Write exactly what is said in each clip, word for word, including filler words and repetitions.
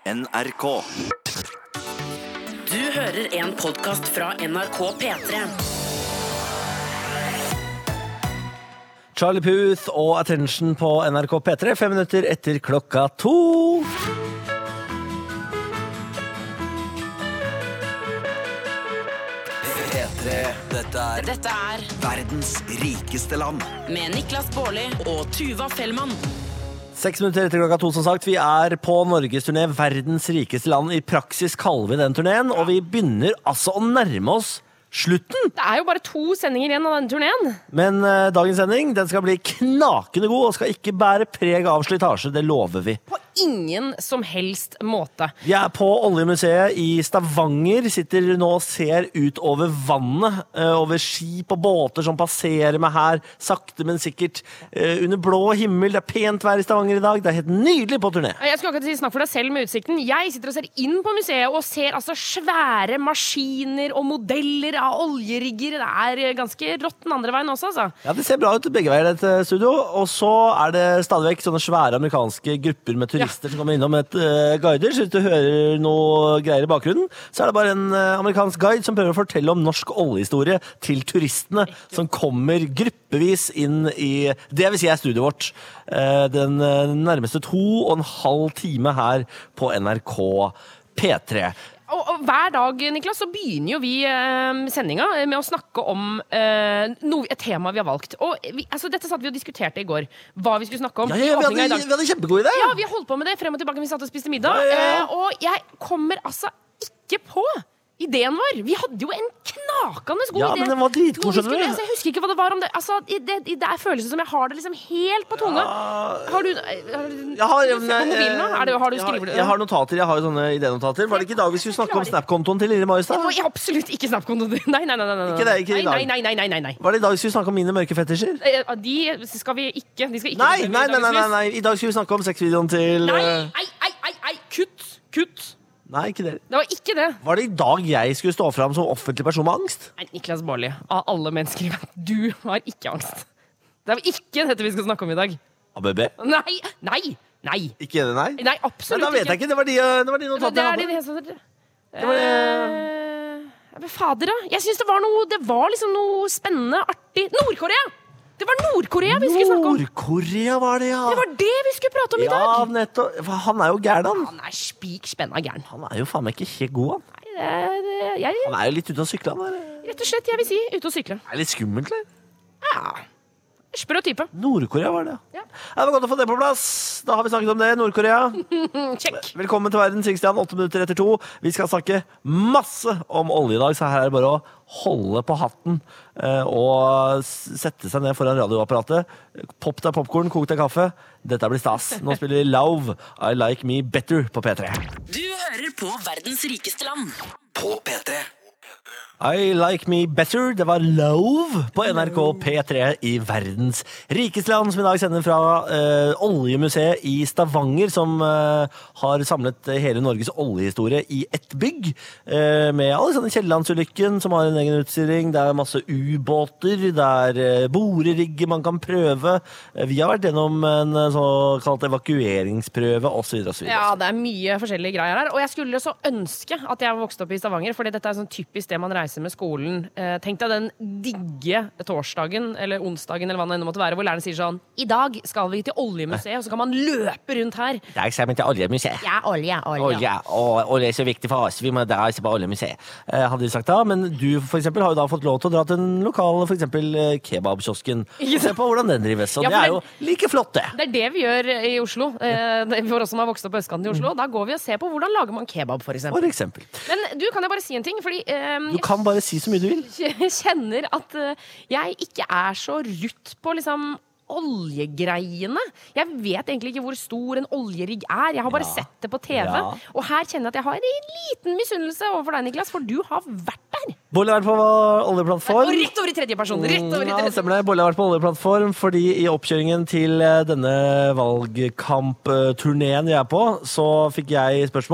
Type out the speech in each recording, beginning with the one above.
N R K. Du hører en podcast fra N R K P tre. Charlie Puth og Attention på N R K P tre, fem minutter etter klokka to. P tre. Dette er Dette er verdens rikeste land. med Niklas Baarli og Tuva Fellmann. Seks minutter etter klokka to, som sagt. Vi er på Norges turné, verdens rikeste land. I praksis kaller vi den turneen, og vi begynner altså å nærme oss slutten. Det er jo bare to sendinger igjen av denne turneen. Men uh, dagens sending, den skal bli knakende god, og skal ikke bære preg av slitasje, det lover vi. På ingen som helst måte. Vi er på Oljemuseet i Stavanger, sitter nå og ser ut over vannet, uh, over skip og båter som passerer meg her, sakte men sikkert, uh, under blå himmel. Det er pent vær i Stavanger i dag, det er helt nydelig på turné. Jeg skal akkurat si snakk for deg selv med utsikten. Jeg sitter og ser inn på museet og ser altså svære maskiner og modeller av oljerigger. Det er ganske rått den andre veien også, altså. Ja, det ser bra ut begge veier, dette studio, og så er det stadig vekk sånne svære amerikanske grupper med turister ja. som kommer innom et uh, guider. Så hvis du hører noe greier i bakgrunnen, så er det bare en uh, amerikansk guide som prøver å fortelle om norsk oljehistorie til turistene, som kommer gruppevis inn i, det vil si er studioet vårt, uh, den uh, nærmeste to og en halv time her på N R K P tre. Og, og hver dag, Niklas, så begynner jo vi eh, sendinga med å snakke om eh, noe, et tema vi har valgt. Og vi, altså, dette satt vi og diskuterte i går, hva vi skulle snakke om. Ja, ja, vi, hadde, vi hadde kjempegod idé. Ja, vi holdt på med det frem og tilbake, vi satt og spiste middag. Ja, ja, ja. Eh, og jeg kommer altså ikke på ideen vår. Vi hadde jo en knakende god ja, idé. Ja, men den var dritgod, skjønner du. Altså, jeg husker ikke hva det var om det. Altså, det, det, det er følelsen som jeg har det liksom helt på tunga. Ja. Har du... Har du jeg har, du på mobilen nå? Er det, har du jeg, skriver har, jeg har notater, jeg har jo sånne idénotater. Var det ikke i dag vi skulle snakke om Snap-kontoen til Lille Marius da? Det var absolutt ikke Snap-kontoen. Nei, nei, nei, nei. Ikke det, ikke i dag. Nei, nei, nei, nei, nei. Var det i dag vi skulle snakke om mine mørke fetisjer? De skal vi ikke, de skal ikke Nei, nei, nei, nei, nei, nei. I dag skulle vi snakke om sexvideoen til... Nei, ei, ei, ei, ei, kutt, kutt. Nei, ikke det. Det var ikke det. Var det i dag jeg skulle stå frem som offentlig person med angst? Nei, Niklas Baarli, av alle mennesker i verden, du har ikke angst. Det er ikke dette vi skal snakke om i dag. A B B? Nei, nei, nei. Ikke det, nei? Nei, absolutt ikke. Da vet jeg ikke, det var de, det var de notatene det jeg er de, hadde. det, det, Det var det... uh, men fader da, jeg synes det var noe, det var liksom noe spennende, artig. Nord-Korea! Det var Nord-Korea vi skulle snakke om. Nord-Korea var det, ja. Det var det vi skulle prate om i dag. Ja, nettopp. For Han er jo gæren, han. Han er spik spenna gæren. Han er jo faen meg ikke helt god, han. Nei, det, det, jeg, Han er jo litt ute å sykle, han. rett og slett, jeg vil si, ute å sykle. Det er litt skummelt, eller? Ja, sprø type. Nord-Korea var det, Ja. Det var godt å få det på plass. Da har vi snakket om det, Nord-Korea. Check. Velkommen til verdens rikeste land, åtte minutter etter to. Vi skal snakke masse om olje i dag, så her er det bare å holde på hatten eh, og sette seg ned foran radioapparatet. Popp deg popcorn, kok deg kaffe. Dette blir stas. Nå spiller vi Love, I Like Me Better på P tre. Du hører på verdens rikeste land. På P tre. I Like Me Better, det var Love på N R K P tre i verdens rikeste land, som i dag sender fra eh, Oljemuseet i Stavanger, som eh, har samlet hele Norges oljehistorie i ett bygg, eh, med Alexander Kiellands-ulykken, som har en egen utstilling. Det er masse ubåter, det er eh, borerigger man kan prøve. Eh, vi har vært gjennom en eh, såkalt evakueringsprøve, og så videre, og så videre. Ja, det er mye forskjellige greier her. Og jeg skulle så ønske at jeg vokste opp i Stavanger, fordi dette er sånn typisk det man reiser med skolen. Eh, tenk deg den digge torsdagen, eller onsdagen, eller hva det enda måtte være, hvor læreren sier sånn, i dag skal vi til Oljemuseet, og så kan man løpe rundt her. I dag skal vi til Oljemuseet. Ja, olje, olje. Olje, og olje er så viktig for oss. Vi må da reise på Oljemuseet. Eh, hadde de sagt da, men du for eksempel har jo da fått lov til å dra til den lokale, for eksempel eh, kebabkiosken. Se på hvordan den drives, og Ja, det for er jo like flott det. Det er det vi gjør i Oslo. Eh, for oss som har vokst opp på østkanten i Oslo, da går vi og ser på hvordan lager man kebab, for eksempel. For eksempel. Men du, kan jeg bare si en ting? Fordi eh, Du kan bare si så mye du vil. jeg kjenner at eh, jeg ikke er så rutt på liksom oljegreiene. Jeg vet egentlig ikke hvor stor en oljerigg er. Jeg har bare Ja. sett det på T V. Ja. Og her kjenner jeg at jeg har en liten misunnelse overfor deg, Niklas, for du har vært der. Bolle har vært på oljeplattform. Og rett over i tredje person. Rett over i Ja, tredje. stemmer det. Bolle har vært på oljeplattform, fordi i oppkjøringen til eh, denne valgkampturneen vi er på, så fikk jeg spørsmål.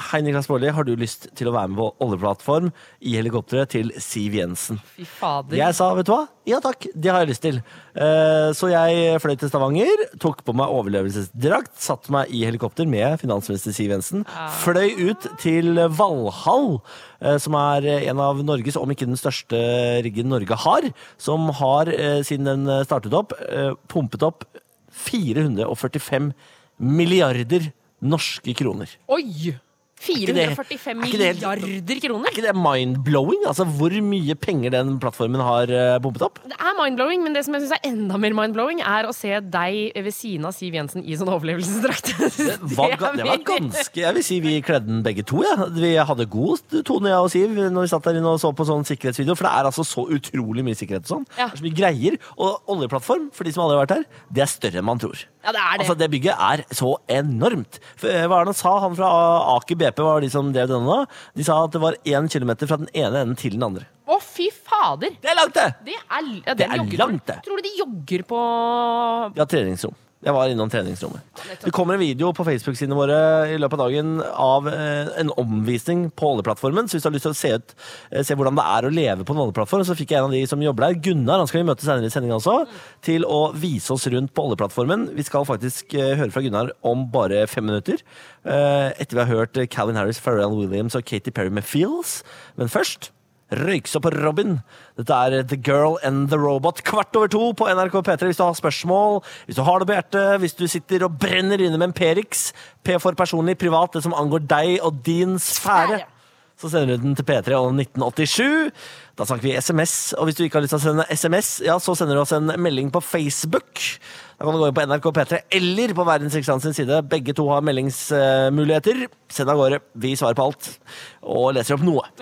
Hei Niklas Baarli, har du lyst til å være med på oljeplattform i helikopteret til Siv Jensen? Fy fader. Jeg sa, vet du hva? Ja takk, det har jeg lyst til. Eh, Så jeg fløy til Stavanger, tok på meg overlevelsesdrakt, satt meg i helikopter med finansminister Siv Jensen, fløy ut til Valhall, eh, som er en av Norges, om ikke den største riggen Norge har, som har, eh, siden den startet opp, eh, pumpet opp fire hundre og førtifem milliarder norske kroner. Oi! fire hundre og førtifem Er ikke det- er ikke det helt- milliarder kroner? Er ikke det mind-blowing? Altså hvor mye penger den plattformen har eh, pumpet opp? Det er mind-blowing, men det som jeg synes er enda mer mind-blowing, er å se deg ved siden av Siv Jensen i sånn overlevelsesdrakt. Det var, ga- det var ganske, jeg vil si vi kledde den begge to, ja. Vi hadde god tone, jeg og Siv, når vi satt der inne og så på sånn sikkerhetsvideo, for det er altså så utrolig mye sikkerhet og sånn. Ja. Det er så mye greier, og oljeplattform, for de som aldri har vært her, det er større enn man tror. Ja, det er det. Altså, det bygget er så enormt. For, eh, hva er det han sa? Han fra Aker B P var de som drev denne da. De sa at det var én kilometer fra den ene enden til den andre. Å, fy fader! Det er langt, det! Det er, ja, Det er jogger- langt, det. Tror du de jogger på Ja, treningsrom. Jeg var innom treningsrommet. Det kommer en video på Facebook-sidene våre i løpet av dagen av eh, en omvisning på oljeplattformen. Så hvis du har lyst til å se, ut, eh, se hvordan det er å leve på en oljeplattform, så fikk jeg en av de som jobber der, Gunnar, han skal vi møte senere i sendingen også, til å vise oss rundt på oljeplattformen. Vi skal faktisk eh, høre fra Gunnar om bare fem minutter. Eh, etter vi har hørt Calvin Harris, Pharrell Williams og Katy Perry med Feels. Men først Røykse på Robin. Dette er The Girl and the Robot kvart over to på N R K P tre. Hvis du har spørsmål, hvis du har det på hjertet, hvis du sitter og brenner inne med en P-riks, P for personlig, privat, det som angår deg og din sfære, så sender du den til P tre og nitten åttisju. Da snakker vi S M S, og hvis du ikke har lyst til å sende S M S, ja, så sender du oss en melding på Facebook. Da kan du gå inn på N R K P tre eller på Verdens Riksland sin side. Begge to har meldingsmuligheter. Send av gårde. Vi svarer på alt. Og leser opp noe.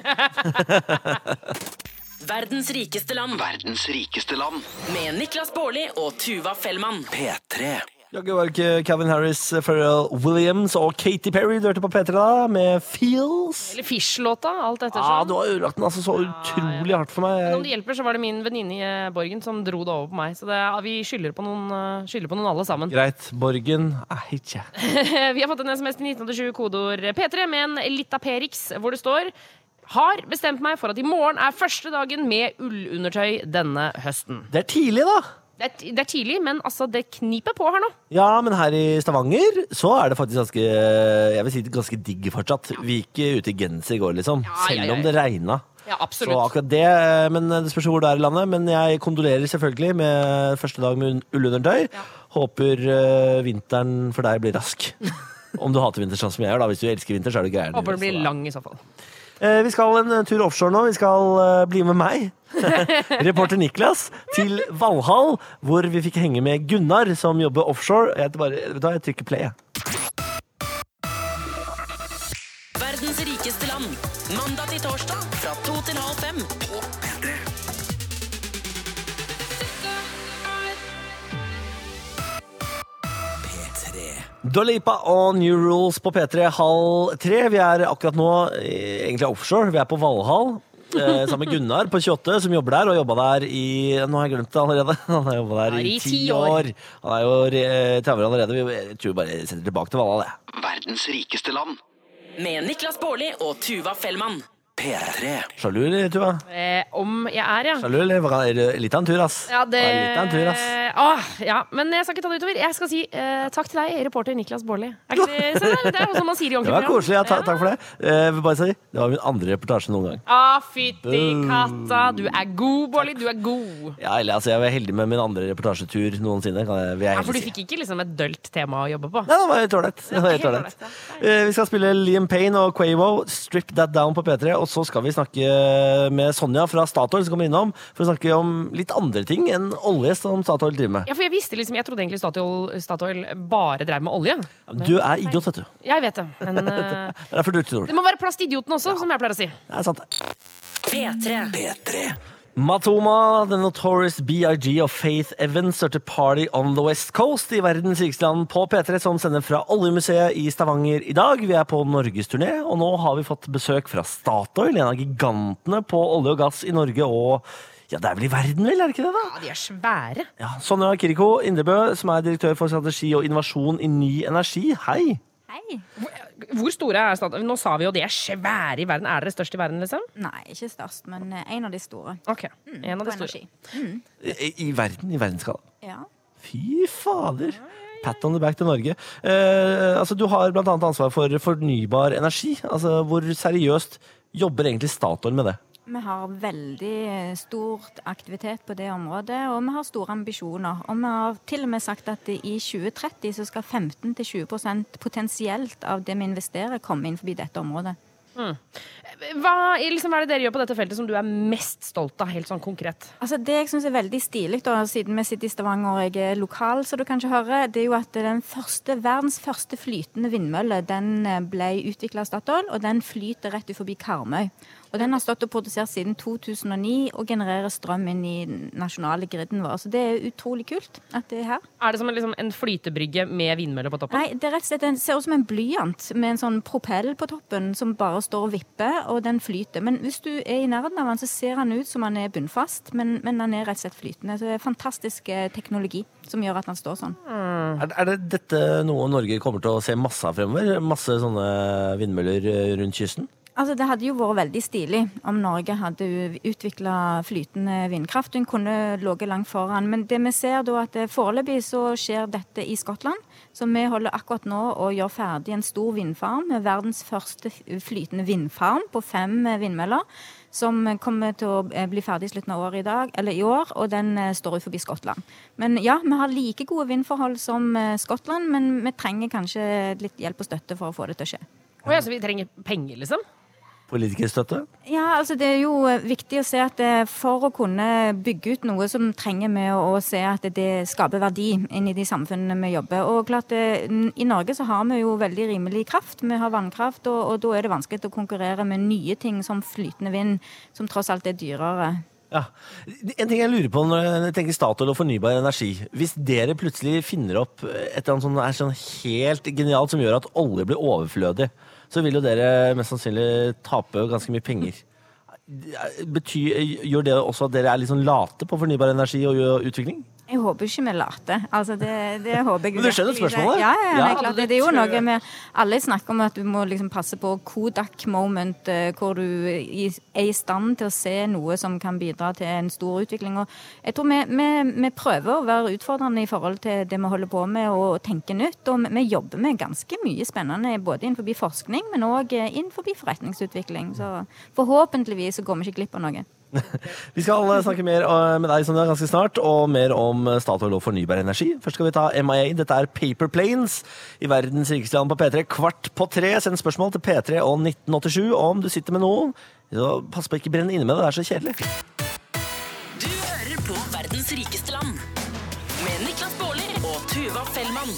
Verdens rikeste land. Verdens rikeste land. Med Niklas Baarli og Tuva Fellmann. P tre. Jaggu var ikke Calvin Harris, Pharrell Williams og Katy Perry du hørte på P tre da, med Feels. Eller Fish-låta, alt etter Ja, sånn. du har ødelagt den altså så utrolig hardt for Men om meg. det hjelper, så var det min venninne i eh, Borgen som dro det over på meg. Så det, vi skylder på noen, eh, skylder på noen alle sammen. Greit, Borgen er ikke. Vi har fått en S M S til nitten åttisju, kodeord P tre med en lita P-riks, hvor det står: har bestemt meg for at i morgen er første dagen med ullundertøy denne høsten. Det er tidlig da. Det er, det er tidlig, men altså, det kniper på her nå. Ja, men her i Stavanger så er det faktisk ganske, jeg vil si ganske digg fortsatt. Vi gikk ute i genser i går liksom, Ja, ja, selv ja, om ja. det regnet. Ja, Så absolutt. akkurat det, men det spørs hvor det er i landet. Men jeg kondolerer selvfølgelig med første dag med ullundertøy. Håper uh, vinteren for deg blir rask. Om du hater vinter sånn som jeg gjør da. Hvis du elsker vinter, så er det greier. Håper det blir lang i så fall. Eh, vi skal en tur offshore nå. Vi skal eh, bli med meg, reporter Niklas, til Valhall, hvor vi fikk henge med Gunnar, som jobber offshore. Jeg, bare, vet du hva, jeg trykker play. Verdens rikeste land. Mandag til torsdag fra to til halv fem. På P tre. P tre. Dua Lipa og New Rules på P tre halv tre. Vi er akkurat nå eh, egentlig offshore. Vi er på Valhall. Eh, sammen med Gunnar på tjueåtte, som jobber der, og jobba der i Nå har jeg glemt det allerede. Han har jobba der Ja, i i ti ti år. år. Han er jo eh, traver allerede. Vi jeg tror vi bare setter tilbake til Valhall, jeg. Verdens rikeste land. Med Niklas Baarli og Tuva Fellmann. P tre. Sjalu, eller, Tuva? Eh, om jeg er, ja. Sjalu, eller? Hva- er det Litt av en tur, ass. Ja, det... Ja, litt av en tur, ass. Åh, ja, men jeg skal ikke ta det utover. Jeg skal si eh, takk til deg, reporter Niklas Baarli. Er ikke det, se der, det er noe som man sier i Det ordentlig var koselig, ja, ta, takk for det. Eh, Jeg vil bare si, det var min andre reportasje noen gang. Ah, fytti katta. Du er god, Baarli. Du er god. Ja, eller altså, jeg var heldig med min andre reportasjetur noensinne, kan jeg, vil jeg Ja, for du heller si. fikk ikke liksom et dølt tema å jobbe på. Ja, det var helt ålreit. Det var helt helt ålreit. ålreit, Eh, Vi skal spille Liam Payne og Quavo, Strip That Down på P tre, og så skal vi snakke med Sonja fra Statoil som kommer innom, for å snakke om litt andre ting enn olje som Statoil driver med. Ja, for jeg visste liksom, jeg trodde egentlig Statoil, Statoil bare drev med olje. Du er idiot, vet du. Jeg vet det, men eh, Det er derfor du tror det det. må være plass til idioten også, som jeg pleier å si. Det er sant. P tre. P tre. Matoma, The Notorious B I G og Faith Evans starter Party on the West Coast i verdens rikeste land på P tre, som sender fra Oljemuseet i Stavanger i dag. Vi er på norgesturné, og nå har vi fått besøk fra Statoil, en av gigantene på olje og gass i Norge og ja, det er vel i verden, vel, er det ikke det da? Ja, de er svære. Ja, Sonja Kiriko Indrebø, som er direktør for strategi og innovasjon i Ny Energi. Hei! Hei. Hvor store er Statoil? Nå sa vi jo det er svære i verden. Er dere størst i verden, liksom? Nei, ikke størst, men eh, en av de store. Ok, en av de På store. energi. I, I verden, i verdensskala. Ja. Fy fader. Pat on the back til Norge. Eh, altså, du har blant annet ansvar for fornybar energi. Altså, hvor seriøst jobber egentlig Statoil med det? Vi har veldig stor aktivitet på det området, og vi har store ambisjoner. Og vi har til og med sagt at i tjue tretti så skal femten til tjue prosent potensielt av det vi investerer komme inn forbi dette området. Mm. Hva, liksom, hva er det dere gjør på dette feltet som du er mest stolt av, helt sånn konkret? Altså Det jeg synes er veldig stilig, da, siden vi sitter i Stavanger og jeg er lokal, så du kanskje hører, det er jo at den første, verdens første flytende vindmølle, den ble utviklet av Statoil, og den flyter rett ut forbi Karmøy. Og den har stått og produsert siden to tusen og ni og genererer strøm inn i nasjonale griden vår. Så det er utrolig kult at det er her. Er det som en, liksom, en flytebrygge med vindmøller på toppen? Nei, det er rett og slett, den ser ut som en blyant med en sånn propell på toppen som bare står og vipper, og den flyter. Men hvis du er i nærheten av den, så ser han ut som han er bunnfast, men, men han er rett og slett flytende. Så det er fantastisk teknologi som gjør at han står sånn. Mm. Er, er det dette noe Norge kommer til å se masse av fremover? Masse sånne vindmøller rundt kysten? Altså, det hadde jo vært veldig stilig om Norge hadde utviklet flytende vindkraft. Hun kunne ligget langt foran. Men det vi ser da at foreløpig så skjer dette i Skottland. Så vi holder akkurat nå å gjøre ferdig en stor vindfarm, verdens første flytende vindfarm på fem vindmøller, som kommer til å bli ferdig i slutten av året i dag, eller i år, og den står ut forbi Skottland. Men ja, vi har like gode vindforhold som Skottland, men vi trenger kanskje litt hjelp og støtte for å få det til å skje. Oh, ja, så vi trenger penger, liksom? Politikerstøtte? Ja, altså det er jo viktig å se at for å kunne bygge ut noe som trenger vi å se at det skaper verdi inn i de samfunnene vi jobber. Og klart, i Norge så har vi jo veldig rimelig kraft. Vi har vannkraft, og, og da er det vanskelig å konkurrere med nye ting som flytende vind, som tross alt er dyrere. Ja. En ting jeg lurer på når jeg tenker Statoil og fornybar energi. Hvis dere plutselig finner opp et eller annet som er sånn helt genialt som gjør at olje blir overflødig, så vil jo dere mest sannsynlig tape ganske mye penger. Betyr, gjør det også at dere er litt sånn late på fornybar energi og utvikling? Jeg håper ikke vi er late. Altså det, det håper jeg. Men du skjønner spørsmålet? Ja, ja, ja, ja. klart. Det, det er jo noe med, alle snakker om at du må liksom passe på Kodak-moment, hvor du er i stand til å se noe som kan bidra til en stor utvikling. Og jeg tror vi, vi, vi prøver å være utfordrende i forhold til det vi holder på med og tenke nytt. Og vi jobber med ganske mye spennende, både innenfor forskning, men også innenfor forretningsutvikling. Så forhåpentligvis så går vi ikke glipp av noe. Vi skal snakke mer med deg Sonja ganske snart, og mer om Statoil og fornybar energi. Først skal vi ta M I A. Dette er Paper Planes i verdens rikeste land på P tre. Kvart på tre. Send spørsmål til P tre og nitten åttisju. Og om du sitter med noen, så pass på ikke brenne inne med det. Det er så kjedelig. Du hører på verdens rikeste land med Niklas Baarli og Tuva Fellmann.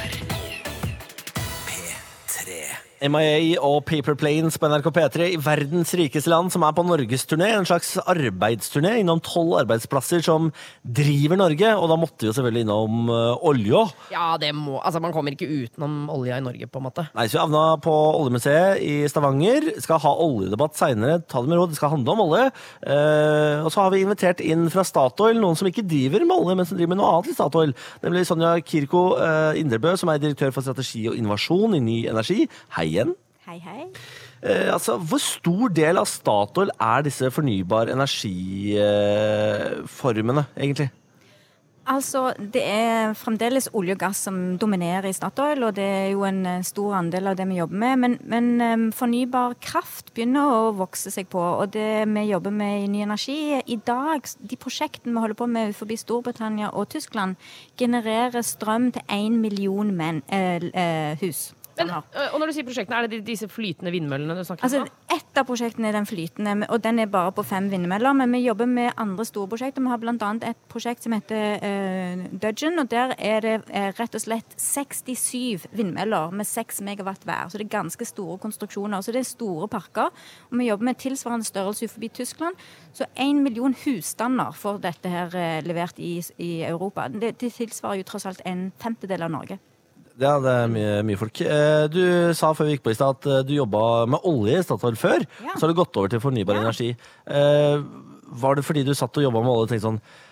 M I A og Paper Planes på N R K P tre i verdens rikeste land, som er på norgesturné, en slags arbeidsturné innom tolv arbeidsplasser som driver Norge, og da måtte vi jo selvfølgelig innom uh, olje. Ja, det må, altså man kommer ikke utenom olja i Norge, på en måte. Nei, så vi havna på Oljemuseet i Stavanger, skal ha oljedebatt senere, ta det med råd, det skal handle om olje, uh, og så har vi invitert inn fra Statoil, noen som ikke driver med olje, men som driver med noe annet i Statoil, nemlig Sonja Kirko uh, Indrebø, som er direktør for strategi og innovasjon i ny energi. Hei igjen. Hei, hei. Eh, altså, hvor stor del av Statoil er disse fornybar energiformene, eh, egentlig? Altså, det er fremdeles olje og gass som dominerer i Statoil, og det er jo en stor andel av det vi jobber med. Men, men um, fornybar kraft begynner å vokse seg på, og det vi jobber med i ny energi i dag, de prosjektene vi holder på med forbi Storbritannia og Tyskland, genererer strøm til en million menn, eh, eh, hus. Men, og når du sier prosjektene, er det disse flytende vindmøllene du snakker altså, om? Et av prosjektene er den flytende, og den er bare på fem vindmøller, men vi jobber med andre store prosjekter. Vi har blant annet et prosjekt som heter uh, Dudgeon, og der er det uh, rett og slett sekstisju vindmøller med seks megawatt hver, så det er ganske store konstruksjoner, så det er store parker, og vi jobber med tilsvarende størrelse forbi Tyskland, så en million husstander får dette her uh, levert i, i Europa. Det, det tilsvarer jo tross alt en femtedel av Norge. Ja, det er mye, mye folk. Du sa før vi gikk på i sted at du jobbet med olje i Statoil før, ja. Så har du gått over til fornybar ja. energi. Var det fordi du satt og jobbet med olje og tenkte sånn,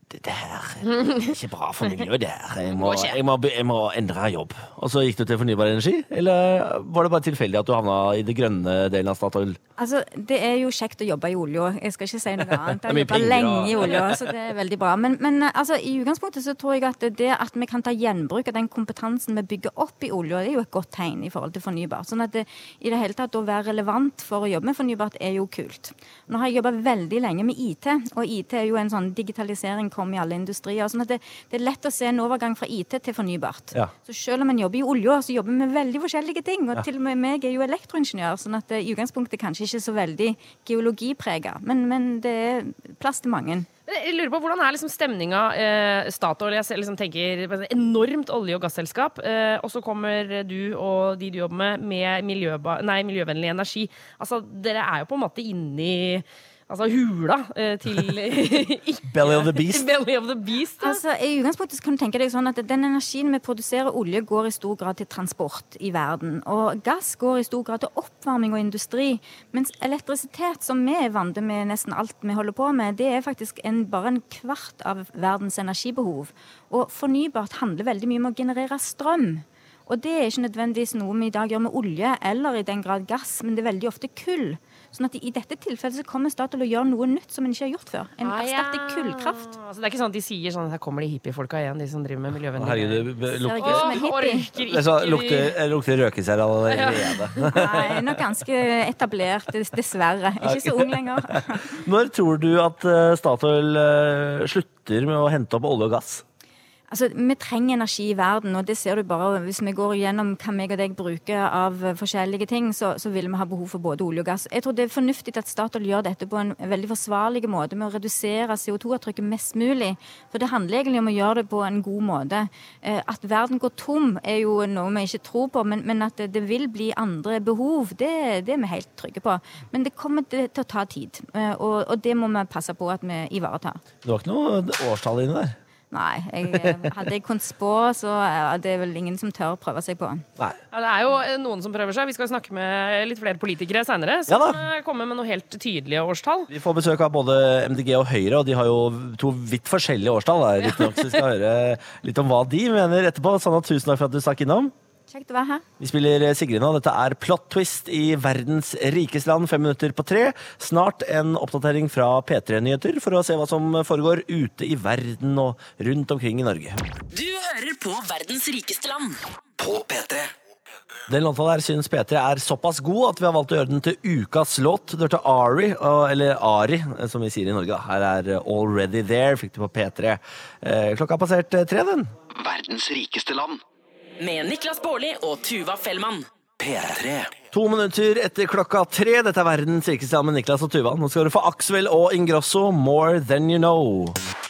det der er ikke bra for miljøet det her. Jeg må, jeg, må, jeg må endre jobb. Og så gikk du til fornybar energi? Eller var det bare tilfeldig at du havna i det grønne delen av Statoil? Altså, det er jo kjekt å jobbe i olje. Jeg skal ikke si noe annet. Jeg har mye jobbet penger, lenge og- i olje, så det er veldig bra. Men, men altså, i utgangspunktet så tror jeg at det at vi kan ta gjenbruk av den kompetansen vi bygger opp i olje, det er jo et godt tegn i forhold til fornybar. Sånn at det, i det hele tatt å være relevant for å jobbe med fornybart er jo kult. Nå har jeg jobbet veldig lenge med I T, og I T er jo en sånn digitalisering kom i alle industrier. Sånn at det, det er lett å se en overgang fra I T til fornybart. Ja. Så selv om man jobber i olje, så jobber vi med veldig forskjellige ting. Og til og med meg er jo elektroingeniør, sånn at det i utgangspunktet kanskje ikke så veldig geologipreget. Men, men det er plass til mange. Jeg lurer på, hvordan er liksom stemninga eh, Statoil? Jeg ser- liksom tenker på et enormt olje- og gasselskap, eh, og så kommer du og de du jobber med, med miljøba, nei, miljøvennlig energi. Altså, dere er jo på en måte inni altså, hula eh, til Belly of the beast. Belly of the beast. Ja. Altså, I utgangspunktet så kan du tenke deg sånn at den energien vi produserer olje går i stor grad til transport i verden, og gass går i stor grad til oppvarming og industri, mens elektrisitet, som vi er vant med nesten alt vi holder på med, det er faktisk en, bare en kvart av verdens energibehov. Og fornybart handler veldig mye om å generere strøm. Og det er ikke nødvendigvis noe vi i dag gjør med olje, eller i den grad gass, men det er veldig ofte kull. Sånn at i dette tilfellet så kommer Statoil å gjøre noe nytt som en ikke har gjort før. En Ah, ja. erstatter kullkraft. Altså, det er ikke sånn at de sier sånn her kommer de hippiefolka igjen, de som driver med miljøvennlig. Herregud, det Ser lukter, ikke ut som en Åh, hippie. orker det er så, ikke lukter, det lukter røkesær allerede. Nei, nok ganske etablert, dess- dessverre. Ikke så ung lenger. Når tror du at eh, Statoil eh, slutter med å hente opp olje og gass? Altså, vi trenger energi i verden, og det ser du bare hvis vi går igjennom hva meg og deg bruker av forskjellige ting, så, så vil vi ha behov for både olje og gass. Jeg tror det er fornuftig at Statoil gjør dette på en veldig forsvarlig måte med å redusere C O to avtrykket mest mulig. For det handler egentlig om å gjøre det på en god måte. Eh, At verden går tom er jo noe vi ikke tror på, men, men at det, det vil bli andre behov, det, det er vi helt trygge på. Men det kommer til, til å ta tid, eh, og, og det må vi passe på at vi ivaretar. Det var ikke noe årstall inni der. Nei, jeg, hadde jeg kunnet spå, så er det vel ingen som tør å prøve seg på. Nei. Ja, det er jo eh, noen som prøver seg. Vi skal snakke med litt flere politikere senere, som Ja da. eh, kommer med noe helt tydelige årstall. Vi får besøk av både M D G og Høyre, og de har jo to vidt forskjellige årstall. Der, litt nok, så vi skal høre litt om hva de mener etterpå. Sanna, tusen takk for at du stakk innom. Kjekt å være her. Vi spiller Sigrid nå. Dette er Plot Twist i verdens rikeste land, fem minutter på tre. Snart en oppdatering fra P tre-nyheter for å se hva som foregår ute i verden og rundt omkring i Norge. Du hører på verdens rikeste land. På P tre. Den låta der syns P tre er såpass god at vi har valgt å gjøre den til ukas låt. Du hørte Ari, og- eller Ari, som vi sier i Norge. da. Her er Already There, fikk du på P tre. Eh, Klokka har passert eh, tre, den. Verdens rikeste land. Med Niklas Baarli og Tuva Fellmann. P tre. To minutter etter klokka tre. Dette er verdens rikeste land med Niklas og Tuva. Nå skal du få Axwell og Ingrosso, More Than You Know.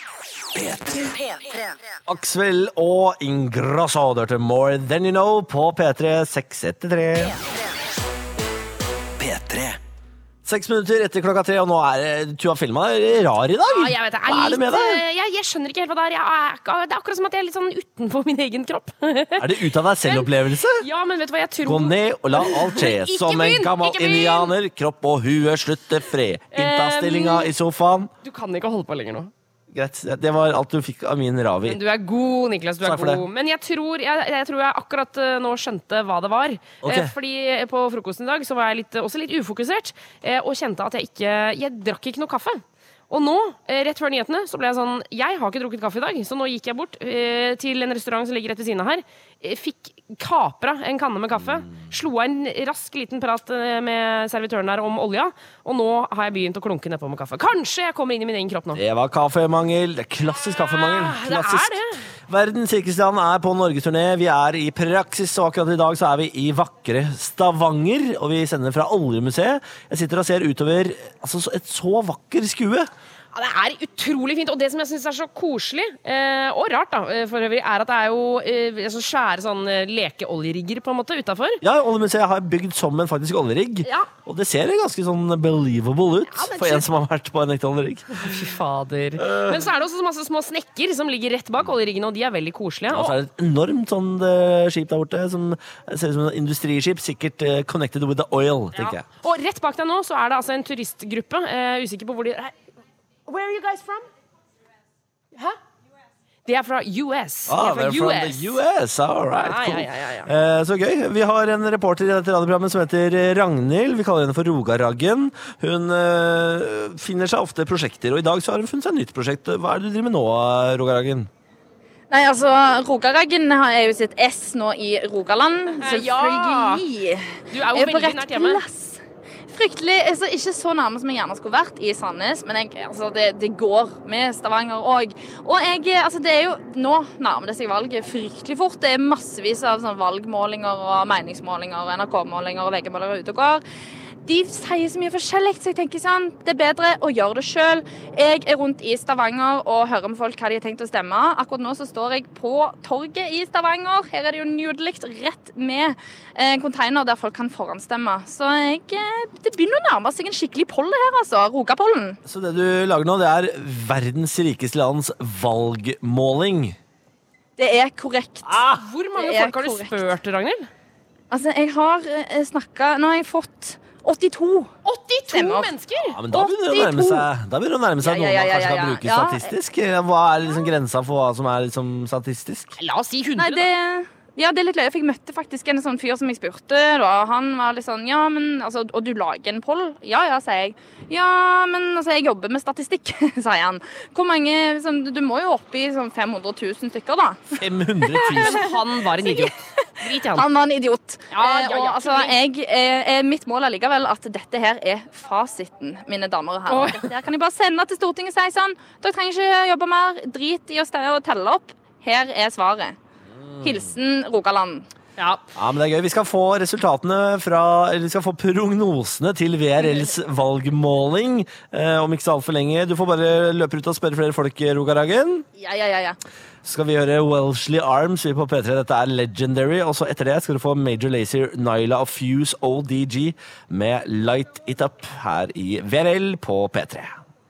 P tre. P tre. Axwell og Ingrosso, du hørte More Than You Know på P tre, seks etter tre. P tre. Seks minutter etter klokka tre, og nå er Tuva Fellmann rar i dag. Ja, jeg vet det. Hva Jeg, er er det med litt, deg? eh, jeg, jeg skjønner ikke helt hva det er. Jeg er ak- det er akkurat som at jeg er litt sånn utenfor min egen kropp. Er det ut av deg selv-opplevelse? Ja, men vet du hva jeg tror? Gå ned og la alt skje. Ikke Som en begynn, gammel ikke begynn. indianer, kropp og hue slutter fred. Innta stillinga i sofaen. Du kan ikke holde på lenger nå. Greit, det var alt du fikk av min Ravi. Men du er god, Niklas. Du er Takk for det. god. Men jeg tror jeg, jeg tror jeg akkurat eh, nå skjønte hva det var. Ok. Eh, Fordi på frokosten i dag så var jeg litt, også litt ufokusert, eh, og kjente at jeg ikke Jeg drakk ikke noe kaffe. Og nå, eh, rett før nyhetene, så ble jeg sånn Jeg har ikke drukket kaffe i dag, så nå gikk jeg bort eh, til en restaurant som ligger rett ved siden av her. eh, Fikk kapra en kanne med kaffe. Slo av en rask liten prat eh, med servitøren der om olja. Og nå har jeg begynt å klunke nedpå med kaffe. Kanskje jeg kommer inn i min egen kropp nå. Det var kaffemangel. Det er klassisk kaffemangel. Ah, det er Klassisk. det. Verdens rikeste land er på norgesturné. Vi er i praksis, og akkurat i dag så er vi i vakre Stavanger. Og vi sender fra Oljemuseet. Jeg sitter og ser utover altså, så- et så vakker skue. Ja, det er utrolig fint, og det som jeg synes er så koselig, eh, og rart da, eh, for øvrig, er at det er jo eh, så svære sånn eh, lekeoljerigger på en måte utenfor. Ja, Oljemuseet har bygd som en faktisk oljerigg. Ja. Og det ser ganske sånn believable ut Ja, det er for en som har vært på en ekte oljerigg. Fy fader. Men så er det også masse små snekker som ligger rett bak oljeriggene, og de er veldig koselige. Og så er det et enormt sånn eh, skip der borte som ser ut som et industriskip, sikkert eh, connected with the oil, tenker Ja. jeg. Og rett bak deg nå så er det altså en turistgruppe, eh, usikker på hvor de er. Where are you guys from? Hæ? Det er fra U S. Ah, det er they're fra from the U S. All right, Ja, cool. ja, ja, ja, Eh, så gøy. Vi har en reporter i dette radioprogrammet som heter Ragnhild. Vi kaller henne for Rogaraggen. Hun eh, finner seg ofte prosjekter, og i dag så har hun funnet seg et nytt prosjekt. Hva er det du driver med nå, Rogaraggen? Nei, altså, Rogaraggen er jo sitt S nå i Rogaland. Selvfølgelig. Du er jo Jeg er på veldig rett nært hjemme. plass. Fryktelig, altså ikke så nærme som jeg gjerne skulle vært i Sandnes, men jeg, altså, det, det går med Stavanger også. Og jeg, altså det er jo, nå nærmer det seg valget fryktelig fort. Det er massevis av sånn valgmålinger og meningsmålinger og N R K-målinger og V G-målinger ute og går. De sier så mye forskjellig, så jeg tenker sånn, det er bedre å gjøre det selv. Jeg er rundt i Stavanger og hører med folk hva de har tenkt å stemme. Akkurat nå så står jeg på torget i Stavanger. Her er det jo nydelikt rett med en container der folk kan forhåndsstemme. Så jeg, det begynner å nærme seg en skikkelig poll det her, altså. Rogapollen. Så det du lager nå, det er verdens rikeste lands valgmåling. Det er korrekt. Hvor mange Det er folk har du korrekt. spurt, Ragnhild? Altså, jeg har eh, snakket, nå har jeg fått åttito. åttito Stemmer. mennesker! Ja, men da begynner det å nærme seg, da begynner det å nærme seg Ja, ja, noe man ja, kanskje ja, kan ja. bruke Ja. statistisk. Hva er liksom grensa for hva som er liksom statistisk? La oss si hundre. Nei, det, ja, det er litt løye, for jeg møtte faktisk en sånn fyr som jeg spurte, da. Han var litt sånn, ja, men, altså, og du lager en poll? Ja, ja, sier jeg. Ja, men, altså, jeg jobber med statistikk, sier han. Hvor mange, sånn, du må jo opp i sånn fem hundre tusen stykker, da. fem hundre tusen? Men han var en idiot. Drit i han. Han var en idiot. Ja, ja, ja, Eh, og altså, jeg, eh, er mitt mål er likevel at dette her er fasiten, mine damer og herrer. Åh. Dette her kan jeg bare sende til Stortinget og si sånn, dere trenger ikke jobbe mer, drit i å stå og telle opp. Her er svaret. Hilsen Rogaland. Ja. Ja, men det er gøy. Vi skal få resultatene fra, eller vi skal få prognosene til V R L's valgmåling eh, om ikke så alt for lenge. Du får bare løpe ut og spørre flere folk, Rogaraggen. Ja, ja, ja, ja. Så skal vi høre Welshly Arms vi på P tre. Dette er Legendary. Og så etter det skal du få Major Lazer, Nyla og Fuse O D G med Light It Up her i V R L på P tre.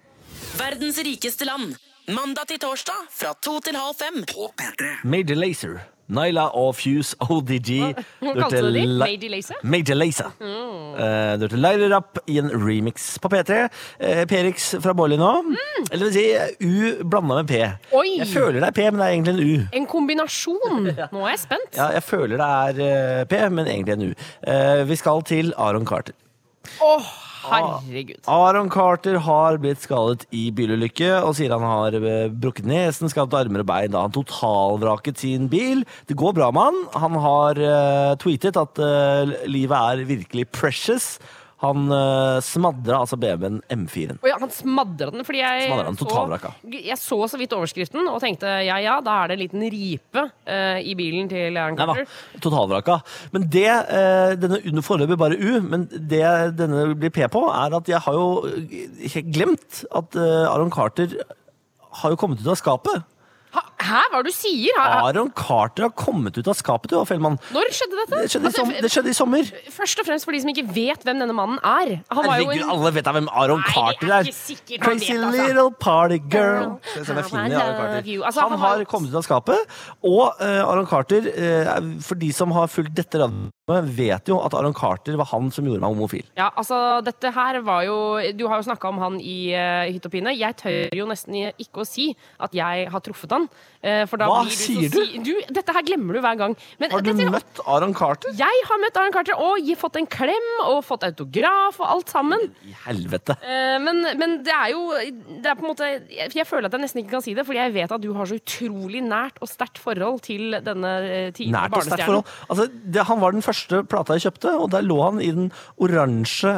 Verdens rikeste land. Mandag til torsdag fra to til halv fem. På P tre. Major Lazer, Nyla og Fuse O D G. Hva Du kalte du hørte de? Li- Major Lazer? Major Lazer. Eh, du hørte Light It Up i en remix på P tre. Uh, Perix fra Bårli nå. Eller det vil si U blanda med P. Oi! Jeg føler det er P, men det er egentlig en U. En kombinasjon. Nå er jeg spent. Ja, jeg føler det er eh, P, men egentlig en U. Eh, vi skal til Aaron Carter. Åh, herregud. Aaron Carter har blitt skadet i bilulykke og sier han har eh, brukket nesen, skadet armer og bein da han totalvraket sin bil. Det går bra med han. Han har eh, tweetet at eh, livet er virkelig precious. Han uh, smadra altså B M W-en M fire-en. Og ja, han smadret den, fordi jeg, Smadret den, totalvraka. så, jeg så så vidt overskriften og tenkte ja, ja, da er det en liten ripe eh, i bilen til Aaron Nei da, Carter. totalvraka. Men det, eh, denne under foreløpig bare U, men det denne blir P på, er at jeg har jo helt glemt at eh, Aaron Carter har jo kommet ut av skapet. Ha, hæ, hva er det du sier? Ha, Aaron Carter har kommet ut av skapet, du, Fellmann. når skjedde dette? Det skjedde, i Altså, som, det skjedde i sommer. Først og fremst for de som ikke vet hvem denne mannen er. Han var jo Herregud, en... alle vet da hvem Aron Nei, Carter det er er. ikke sikkert han Crazy vet, altså. little party girl. Skal vi se om jeg I finner Aron love Carter. you. Altså, han han har- har kommet ut av skapet, og uh, Aron Carter, uh, for de som har fulgt dette radioet, vet jo at Aron Carter var han som gjorde meg homofil. Ja, altså, dette her var jo... Du har jo snakket om han i uh, Hytt og Pine. Jeg tør jo nesten ikke å si at jeg har truffet han. Uh, for da Hva blir du så sier du? Si, du? Dette her glemmer du hver gang. Men, Har du dette, møtt Aron Carter? Jeg har møtt Aaron Carter og gi- fått en klem og fått autograf og alt sammen. I helvete. Eh, men, men det er jo det er på en måte, jeg, jeg føler at jeg nesten ikke kan si det, fordi jeg vet at du har så utrolig nært og sterkt forhold til denne eh, tidligere Nært og sterkt barnestjernen. forhold. Altså, det, han var den første plata jeg kjøpte, og der lå han i den oransje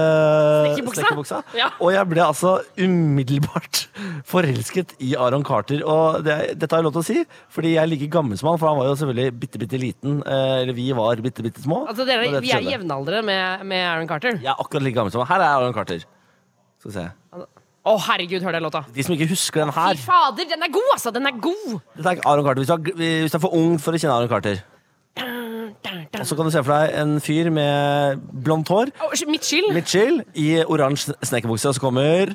uh, Snekkerbuksa? snekkerbuksa. Ja. Og jeg ble altså umiddelbart forelsket i Aron Carter. Og det, dette har jeg lov til å si, fordi jeg er like gammel som han, for han var jo selvfølgelig bitte, bitte liten. Uh, eller vi var bitte, bitte små. Altså, dere, når dette vi er skjedde. jevnaldrende med, med Aaron Carter. Jeg er akkurat like gammel som han. Her er Aron Carter. Skal vi se. Å, herregud, hør den låta. De som ikke husker den Fy her. fader, den er god, altså! Den er god! Dette er Aron Carter. Hvis du, er, hvis du er for ung for å kjenne Aron Carter. Og så kan du se for deg en fyr med blondt hår. Oh, Mitchell. Mitchell i oransje snekkerbukse, og så kommer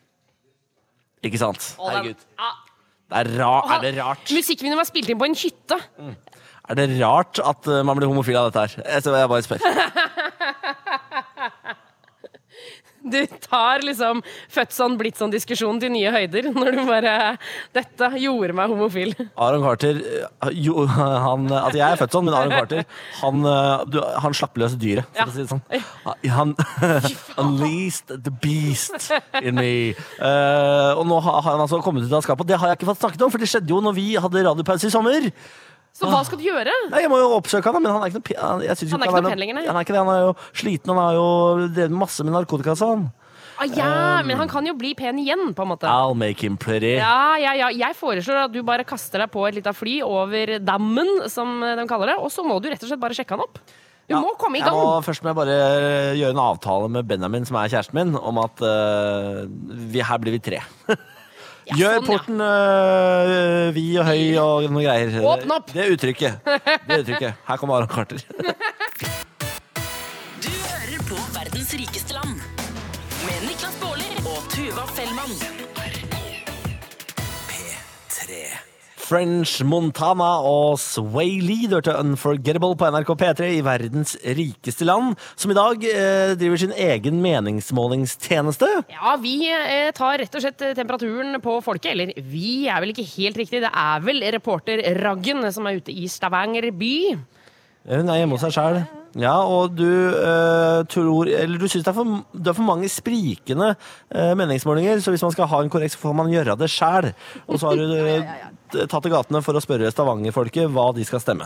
Ikke sant? Å, den- Herregud. Ja. Det er, ra er det rart Musikkvideoen var spilt inn på en hytte. Er det rart at uh, man blir homofil av dette her? Jeg, så jeg bare spør. Du, tar liksom født sånn, blitt sånn diskusjon til nye høyder, når du bare, dette gjorde meg homofil. Aron Carter, jo, han, at jeg er født sånn, men Aron Carter, han, du, han slapp løs dyret, for Ja. å si det sånn. Han unleashed the beast in me. Uh, og nå har han altså kommet ut av skapet, det har jeg ikke fått snakket om, for det skjedde jo når vi hadde radiopause i sommer. Så hva skal du gjøre? Nei, jeg må jo oppsøke han, men han er ikke noe, pe- han, jeg synes Han er ikke ikke noe pen lenger, nei. Han er ikke det, han er jo sliten, han har jo drevet masse med narkotika sånn. Ah, ja, men han kan jo bli pen igjen, på en måte. I'll make him pretty. Ja, ja, ja. Jeg foreslår at du bare kaster deg på et lite fly over dammen, som de kaller det, og så må du rett og slett bare sjekke han opp. Du Ja, må komme i jeg gang. må, først må jeg bare gjøre en avtale med Benjamin, som er kjæresten min, om at uh, vi, her blir vi tre. Ja, Gjør sånn, ja. porten uh, vid og høy og noe greier. Åpne opp! Det uttrykket. Det uttrykket. Her kommer Aron Carter. Du hører på verdens rikeste land. Med Niklas Baarli og Tuva Fellmann. P tre. French Montana og Sway Lee. Du hørte Unforgettable på N R K P tre i verdens rikeste land, som i dag eh, driver sin egen meningsmålingstjeneste. Ja, vi eh, tar rett og slett temperaturen på folket. Eller vi er vel ikke helt riktig. Det er vel reporter Raggen som er ute i Stavanger by. Hun er hjemme hos seg selv. Ja, og du eh, tror Eller du synes det er for, det er for mange sprikende eh, meningsmålinger, så hvis man skal ha en korrekt, så får man gjøre det selv. Og så har du eh, tatt til gatene for å spørre Stavanger-folket hva de skal stemme.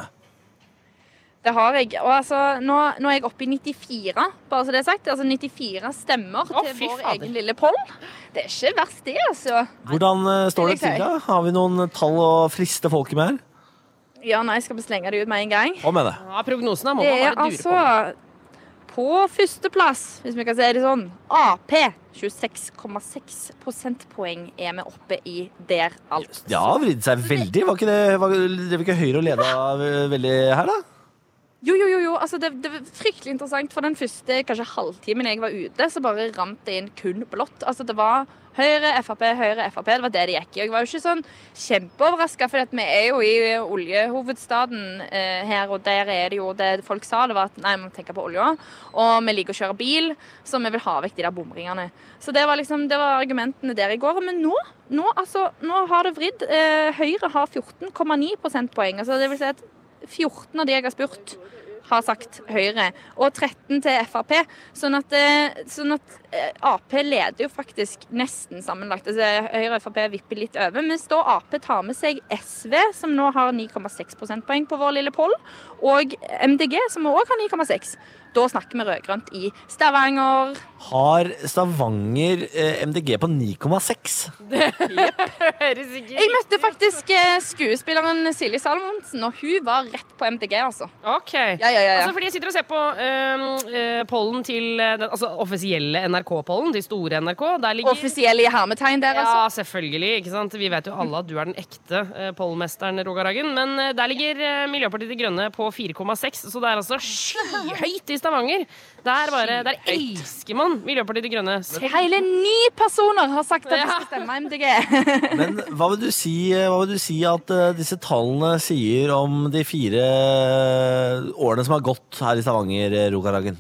Det har jeg. Og altså, nå, nå er jeg oppe i nittifire, bare så det er sagt. Altså nittifire stemmer Å, til fy vår fader. egen lille poll. Det er ikke verst det, altså. Hvordan eh, står det Det vil jeg til da? Har vi noen tall å friste folket med her? Ja, nei, skal vi slenge det ut med en gang? Hva med det? Ja, prognosene må Det man er bare dure altså på førsteplass, hvis vi kan si det sånn, A P. tjueseks komma seks prosentpoeng er vi oppe i der alt. Ja, vridd seg veldig. Var ikke det, var, det var ikke Høyre å lede av eh, veldig her da? Jo, jo, jo, jo. Altså, det, det var fryktelig interessant. For den første kanskje halvtimen jeg var ute, så bare rant det inn kun blått. Altså, det var Høyre, F A P, Høyre, F A P. Det var det det gikk i. Og jeg var jo ikke sånn kjempeoverrasket, for vi er jo i oljehovedstaden eh, her, og der er det jo det folk sa, det var at nei, man tenker på olja, og vi liker å kjøre bil, så vi vil ha vekk de der bomringene. Så det var liksom, det var argumentene der i går. Men nå, nå, altså, nå har det vridd. Eh, Høyre har fjorten komma ni prosentpoeng. Altså, det vil si at fjorten av de jeg har spurt, har sagt Høyre, og tretten til F A P. Sånn at, sånn at A P leder jo faktisk nesten sammenlagt. Altså, Høyre og F A P vipper litt over, mens da A P tar med seg S V, som nå har ni komma seks prosentpoeng på vår lille poll, og M D G, som også har ni komma seks. Da snakker vi rødgrønt i Stavanger. Har Stavanger eh, M D G på ni komma seks? Høres ikke Jeg møtte faktisk eh, skuespilleren Silje Salmonsen, og hun var rett på M D G, altså. Ok. Ja, ja, ja, ja. Altså, fordi jeg sitter og ser på øhm, øh, pollen til øh, den altså, offisielle N R K-pollen, til store N R K. Der ligger Offisielle i hermetegn der, altså. Ja, selvfølgelig. Ikke sant? Vi vet jo alle at du er den ekte uh, pollenmesteren, Roger Hagen. Men uh, der ligger uh, Miljøpartiet De Grønne på fire komma seks, så det er altså skyhøyt i Stavanger. Der, bare, der elsker man Miljøpartiet De Grønne. Selv. Hele ni personer har sagt at de Ja. skal stemme M D G. Men hva vil du si, hva vil du si at eh, disse tallene sier om de fire årene som har gått her i Stavanger, eh, Roger Hagen?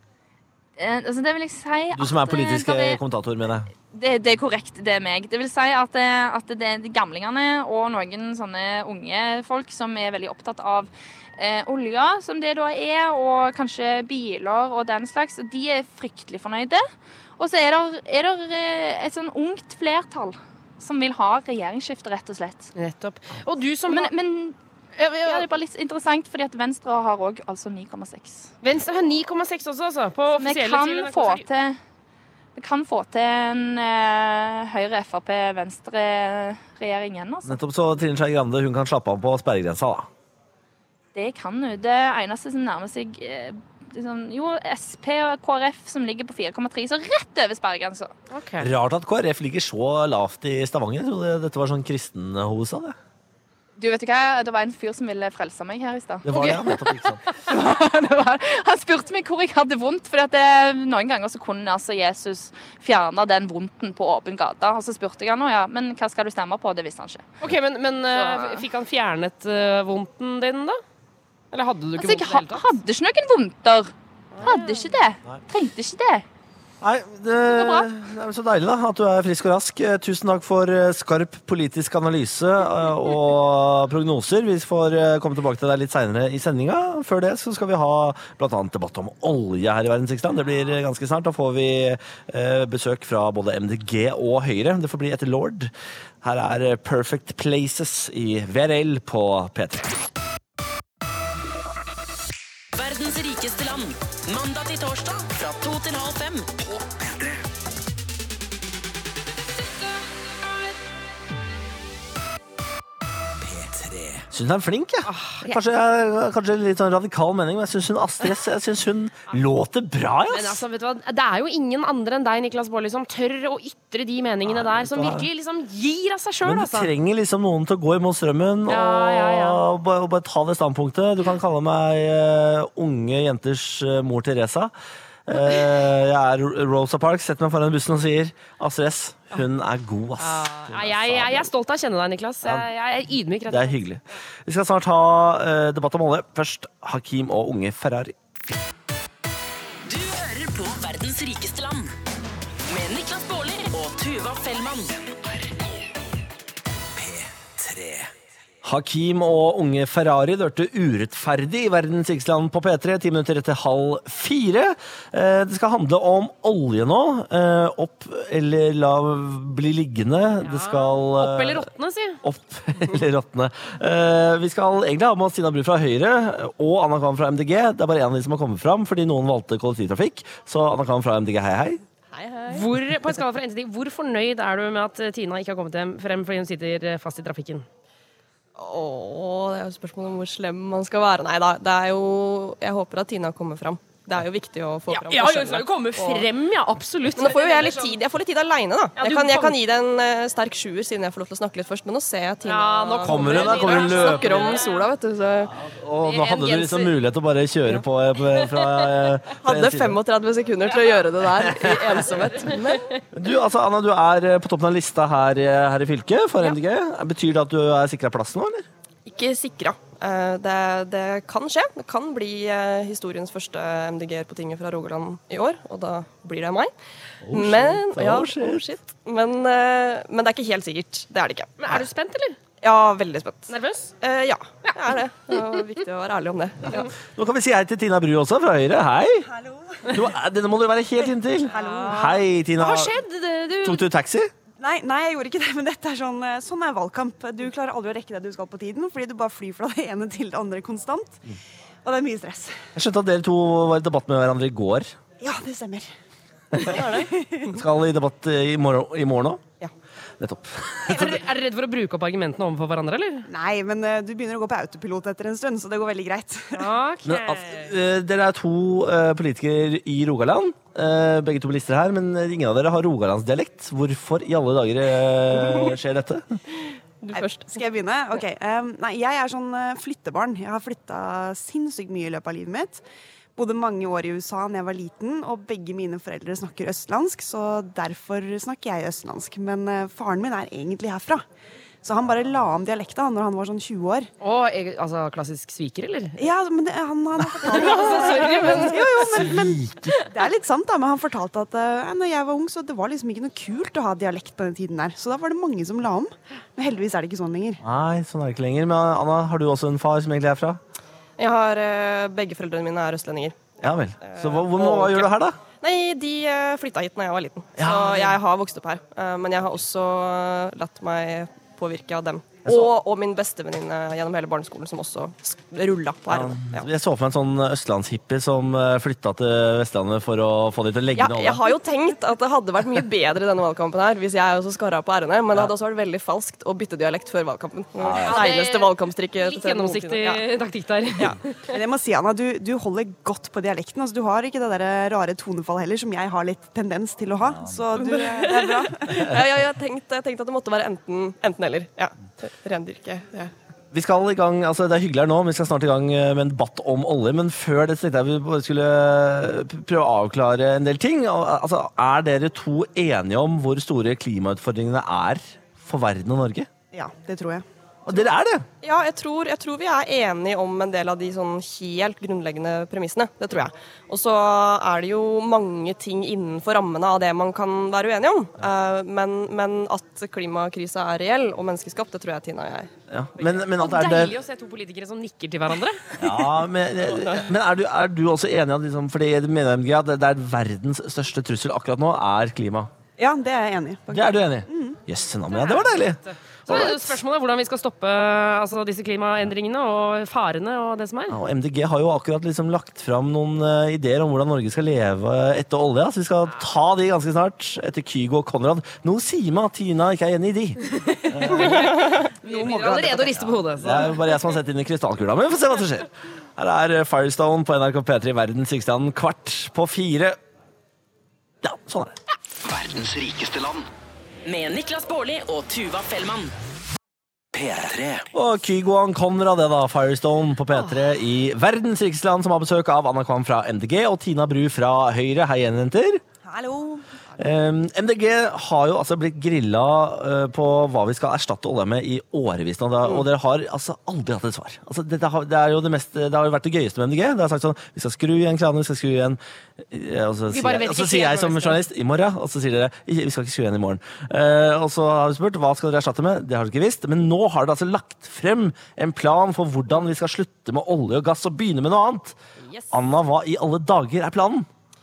Eh, altså, det vil jeg si Du som er at, politisk eh, det er- kommentator med deg. Det, det er korrekt, det er meg. Det vil si at, eh, at det er de gamlingene og noen sånne unge folk som er veldig opptatt av eh, olja, som det da er, og kanskje biler og den slags, og de er fryktelig fornøyde. Og så er det, er det eh, et sånn ungt flertall som vil ha regjeringsskifte, rett og slett. Nettopp. Og du som Men, men ja, det er bare litt interessant, fordi at Venstre har også altså ni komma seks. Venstre har ni komma seks også, altså. På Vi offisielle kan til N R K. få til Vi kan få til en eh, Høyre-F A P-Venstre-regjering igjen, altså. Nettopp så Trine Skei Grande, hun kan slappe av på sperregrensa da. Det kan hun. Det eneste som nærmer seg eh, liksom, jo, S P og K R F som ligger på fire komma tre, så rett over sperregrensa. Ok. Rart at K R F ligger så lavt i Stavanger. Jeg trodde dette var sånn kristen hovedstad, det. Du vet hva, det var en fyr som ville frelse meg her i stad. Det var det, ja, nettopp, ikke sant. Det var- Han spurte meg hvor jeg hadde vondt, for noen ganger så kunne altså Jesus fjerne den vondten på åpen gata. Og så spurte jeg han, ja, men hva skal du stemme på? Det visste han ikke. Ok, Men, men øh, fikk han fjernet øh, vondten din, da? Eller hadde du ikke Altså, vondt i jeg det ha- hele tatt? hadde ikke noen vondter. Hadde ikke det. Trengte ikke det. Nei, det, det er så deilig da, at du er frisk og rask. Tusen takk for skarp politisk analyse og prognoser. Vi får komme tilbake til deg litt senere i sendinga. Før det så skal vi ha blant annet debatt om olje her i Verdens Rikeste Land. Det blir ganske snart. Da får vi besøk fra både M D G og Høyre. Det får bli etter Lord. Her er Perfect Places i V R L på P tre. Verdens rikeste land. Mandag til torsdag fra to til halv fem. På P tre. Synes hun er flink, ja. Kanskje, kanskje litt sånn radikal mening, men jeg synes hun Astrid, jeg synes hun låter bra, ja. Men altså, vet du hva? Det er jo ingen andre enn deg, Niklas Baarli, som tør å ytre de meningene Nei, der, som da- virkelig liksom gir av seg selv, Men du altså. trenger liksom noen til å gå imot strømmen Ja, ja, ja. Og, bare, og bare ta det standpunktet. Du kan kalle meg uh, unge jenters uh, mor Teresa. Uh, jeg er Rosa Parks, setter meg foran bussen og sier Astrid S, hun er god, ass. Ja, jeg, jeg, jeg er stolt av å kjenne deg, Niklas. Jeg, jeg er ydmyk, rett Det og er slett. hyggelig. Vi skal snart ha uh, debatt om olje. Først Hakim og unge Ferrari. Du hører på Verdens rikeste land. Med Niklas Baarli og Tuva Fellmann. P tre. Hakim og unge Ferrari dørte urettferdig i Verdens rikeste land på P tre, ti minutter etter halv fire. Eh, det skal handle om olje nå. Eh, opp eller la bli liggende. Det skal eh, Opp eller råtne, si. Opp eller råtne. Eh, vi skal egentlig ha med oss Stina Bru fra Høyre og Anna Kvam fra M D G. Det er bare en av de som har kommet fram, fordi noen valgte kollektivtrafikk. Så Anna Kvam fra M D G, hei hei. Hvor, på en skala fra en til ti, hvor fornøyd er du med at Tina ikke har kommet hjem frem fordi hun sitter fast i trafikken? Åh, det er jo spørsmål om hvor slem man skal være. Nei da, det er jo Jeg håper at Tina kommer fram. Det er jo viktig å få Ja, fram ja, hun forskjellene. skal jo komme frem, ja, absolutt. Men nå får jo jeg litt tid. Jeg får litt tid alene, da. Ja, Jeg du kan, jeg kom- kan gi det en eh, sterk sjuer, siden jeg får lov til å snakke litt først. Men nå ser jeg Tina Ja, nå Kommer hun da? Kommer hun snakker løpende? om sola, vet du. Så Og nå En hadde du liksom genser. mulighet til å bare kjøre på eh, fra, eh, fra en hadde side. femogtretti sekunder til å gjøre det der i ensomhet. Men Du, altså, Anna, du er eh, på toppen av lista her, eh, her i fylket for M D G. Betyr det at du er sikret plass nå, eller? ikke sikra. Eh, Det, det kan skje. Det kan bli eh, historiens første M D G-er på tinget fra Rogaland i år, og da blir det meg. Men, shit, ja, oh, shit. oh, shit. Men, eh, men det er ikke helt sikkert. Det er det ikke. Men er du spent, eller? Ja, veldig spent. Nervøs? Eh, ja, jeg er det. Det er viktig å være ærlig om det. Ja. Nå kan vi si hei til Tina Bru også, fra Høyre. Hei! Du, er- denne må du være helt inntil. Hei, Tina. Hva har skjedd? Du, Tok du taxi? Nei, nei, jeg gjorde ikke det, men dette er sånn, eh, sånn er valgkamp. Du klarer aldri å rekke det du skal på tiden, fordi du bare flyr fra det ene til det andre konstant. Og det er mye stress. Jeg skjønte at dere to var i debatt med hverandre i går. Ja, det stemmer. Skal i debatt eh, i morgen, i morgen også? Ja. Nettopp. er, dere, er dere redd for å bruke opp argumentene overfor hverandre, eller? Nei, men eh, du begynner å gå på autopilot etter en stund, så det går veldig greit. Ok. Men, at, eh, dere er to eh, politikere i Rogaland. Eh, begge to på lister her, men ingen av dere har rogalandsdialekt. Hvorfor i alle dager eh, skjer dette? Du Nei, først. Skal jeg begynne? Ok. em, nei, jeg er sånn eh, flyttebarn. Jeg har flytta sinnssykt mye i løpet av livet mitt. Bodde mange år i U S A da jeg var liten, og begge mine foreldre snakker østlandsk, så derfor snakker jeg østlandsk. Men eh, faren min er egentlig herfra. Så han bare la om dialekta når han var sånn tjue år. Å, jeg, altså klassisk sviker, eller? Ja, men det, han, han har fortalt Sorry, men Jo, jo, men, men det er litt sant da, men han fortalte at uh, når jeg var ung, så det var liksom ikke noe kult å ha dialekt på den tiden der. Så da var det mange som la om. Men heldigvis er det ikke sånn lenger. Nei, sånn er det ikke lenger. Men Anna, har du også en far som egentlig er fra? Jeg har, eh, begge foreldrene mine er østlendinger. Ja vel. Så hva, hva, hva gjør du her, da? Nei, de eh, flytta hit da jeg var liten. Ja. Så jeg har vokst opp her. Eh, Men jeg har også eh, latt meg påvirke av dem. Og, og min bestevenninne gjennom hele barneskolen, som også rulla på r-ene. Ja. Jeg så for meg en sånn østlandshippie som flytta til Vestlandet for å få de til å legge Ja, ned jeg olje. har jo tenkt at det hadde vært mye bedre denne valgkampen her hvis jeg også skarra på r-ene, men det hadde også vært veldig falskt å bytte dialekt før valgkampen. Det eneste valgkampstrikket. Litt gjennomsiktig Ja. taktikk der. Ja. Men jeg må si, Anna, du, du holder godt på dialekten. Altså, du har ikke det der rare tonefall heller, som jeg har litt tendens til å ha. Så du, det er bra. Ja, ja, jeg tenkte tenkt at det måtte være enten, enten eller. Ja. Rendyrke. Ja. Vi skal i gang, altså Det er hyggelig her nå, men vi skal snart i gang med en debatt om olje. Men før det tenkte jeg vi bare skulle prøve å avklare en del ting. Altså, Er dere to enige om hvor store klimautfordringene er for verden og Norge? Ja, det tror jeg. Og dere er det? Ja, jeg tror, jeg tror vi er enige om en del av de sånn helt grunnleggende premissene. Det tror jeg. Og så er det jo mange ting innenfor rammene av det man kan være uenige om. Uh, men, men at klimakrisa er reell og menneskeskapt, det tror jeg Tina og jeg. Ja. Men, men at er det... Deilig å se to politikere som nikker til hverandre. Ja, men, men er, du, er du også enig i at liksom, fordi jeg mener M G at det er verdens største trussel akkurat nå er klima? Ja, det er jeg enig i. Det er du enig i? Jøss, mm. ja, det var deilig. Så spørsmålet er hvordan vi skal stoppe altså, disse klimaendringene og farene og det som er. Ja, og M D G har jo akkurat liksom lagt fram noen uh, ideer om hvordan Norge skal leve etter olja, så vi skal ta de ganske snart etter Kygo og Konrad. Nå sier meg at Tina ikke er enig i de. Nå må vi allerede å riste på hodet. Så. Det er jo bare jeg som har sett inn i krystallkula, men vi får se hva som skjer. Her er Firestone på N R K P tre i verdens rikeste land, kvart på fire. Ja, sånn er det. Verdens rikeste land. Med Niklas Baarli og Tuva Fellmann. P tre. Og Kygo og Konrad, det da, Firestone på P tre i verdens rikeste land, som har besøk av Anna Kvam fra M D G og Tina Bru fra Høyre. Hei igjen, jenter. Hallo. Um, M D G har jo altså blitt grilla uh, på hva vi skal erstatte olje med i årevis nå, da, og dere har altså aldri hatt et svar. Altså, det, det, har, det er jo det mest, det har jo vært det gøyeste med M D G. Det har sagt sånn, vi skal skru igjen kranen, vi skal skru igjen uh, og så Vi sier, bare vet og så ikke sier jeg helt som hva vi skal. journalist i morgen, og så sier dere vi skal ikke skru igjen i morgen. Uh, og så har vi spurt hva skal dere erstatte med? Det har dere ikke visst, men nå har dere altså lagt frem en plan for hvordan vi skal slutte med olje og gass og begynne med noe annet. Yes. Anna, hva i alle dager er planen?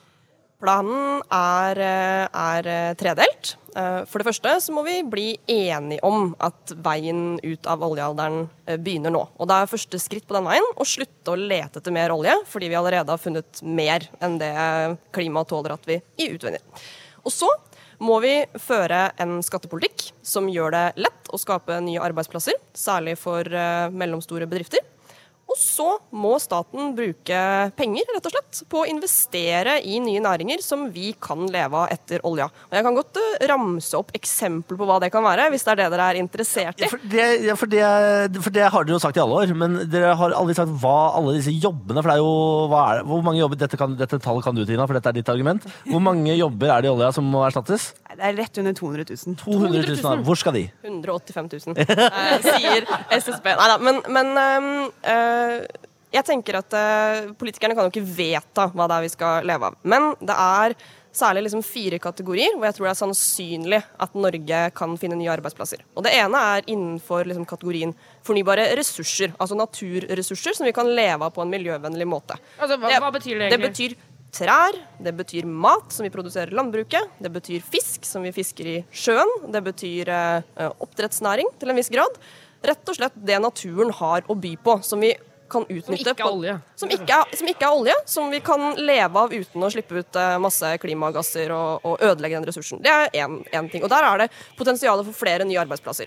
Planen er, er tredelt. For det første så må vi bli enige om at veien ut av oljealderen begynner nå. Og det er første skritt på den veien å slutte å lete etter mer olje, fordi vi allerede har funnet mer enn det klimaet tåler at vi utvinner. Og så må vi føre en skattepolitikk som gjør det lett å skape nye arbeidsplasser, særlig for mellomstore bedrifter. Og så må staten bruke penger, rett og slett, på å investere i nye næringer som vi kan leve av etter olja. Og jeg kan godt uh, ramse opp eksempler på hva det kan være, hvis det er det dere er interessert i. Ja, for, det, ja, for, det, for det har dere jo sagt i alle år, men dere har aldri sagt hva alle disse jobbene, for det er jo, hva er det? Hvor mange jobber, dette, kan, dette tallet kan du, Tina, for dette er ditt argument. Hvor mange jobber er det i olja som må erstattes? Det er rett under to hundre tusen. to hundre tusen. Hvor skal de? hundre og åttifem tusen, eh, sier S S B. Neida, men, men um, uh, jeg tenker at uh, politikerne kan jo ikke vedta hva det er vi skal leve av. Men det er særlig liksom fire kategorier hvor jeg tror det er sannsynlig at Norge kan finne nye arbeidsplasser. Og det ene er innenfor liksom, kategorien fornybare ressurser, altså naturressurser som vi kan leve av på en miljøvennlig måte. Altså, hva, hva betyr det egentlig? Det betyr trær, det betyr mat som vi produserer i landbruket, det betyr fisk som vi fisker i sjøen, det betyr uh, oppdrettsnæring til en viss grad. Rett og slett det naturen har å by på, som vi kan utnytte. Som ikke er olje. På, som, ikke er, som ikke er olje, som vi kan leve av uten å slippe ut uh, masse klimagasser og, og ødelegge den ressursen. Det er en ting. Og der er det potensialet for flere nye arbeidsplasser.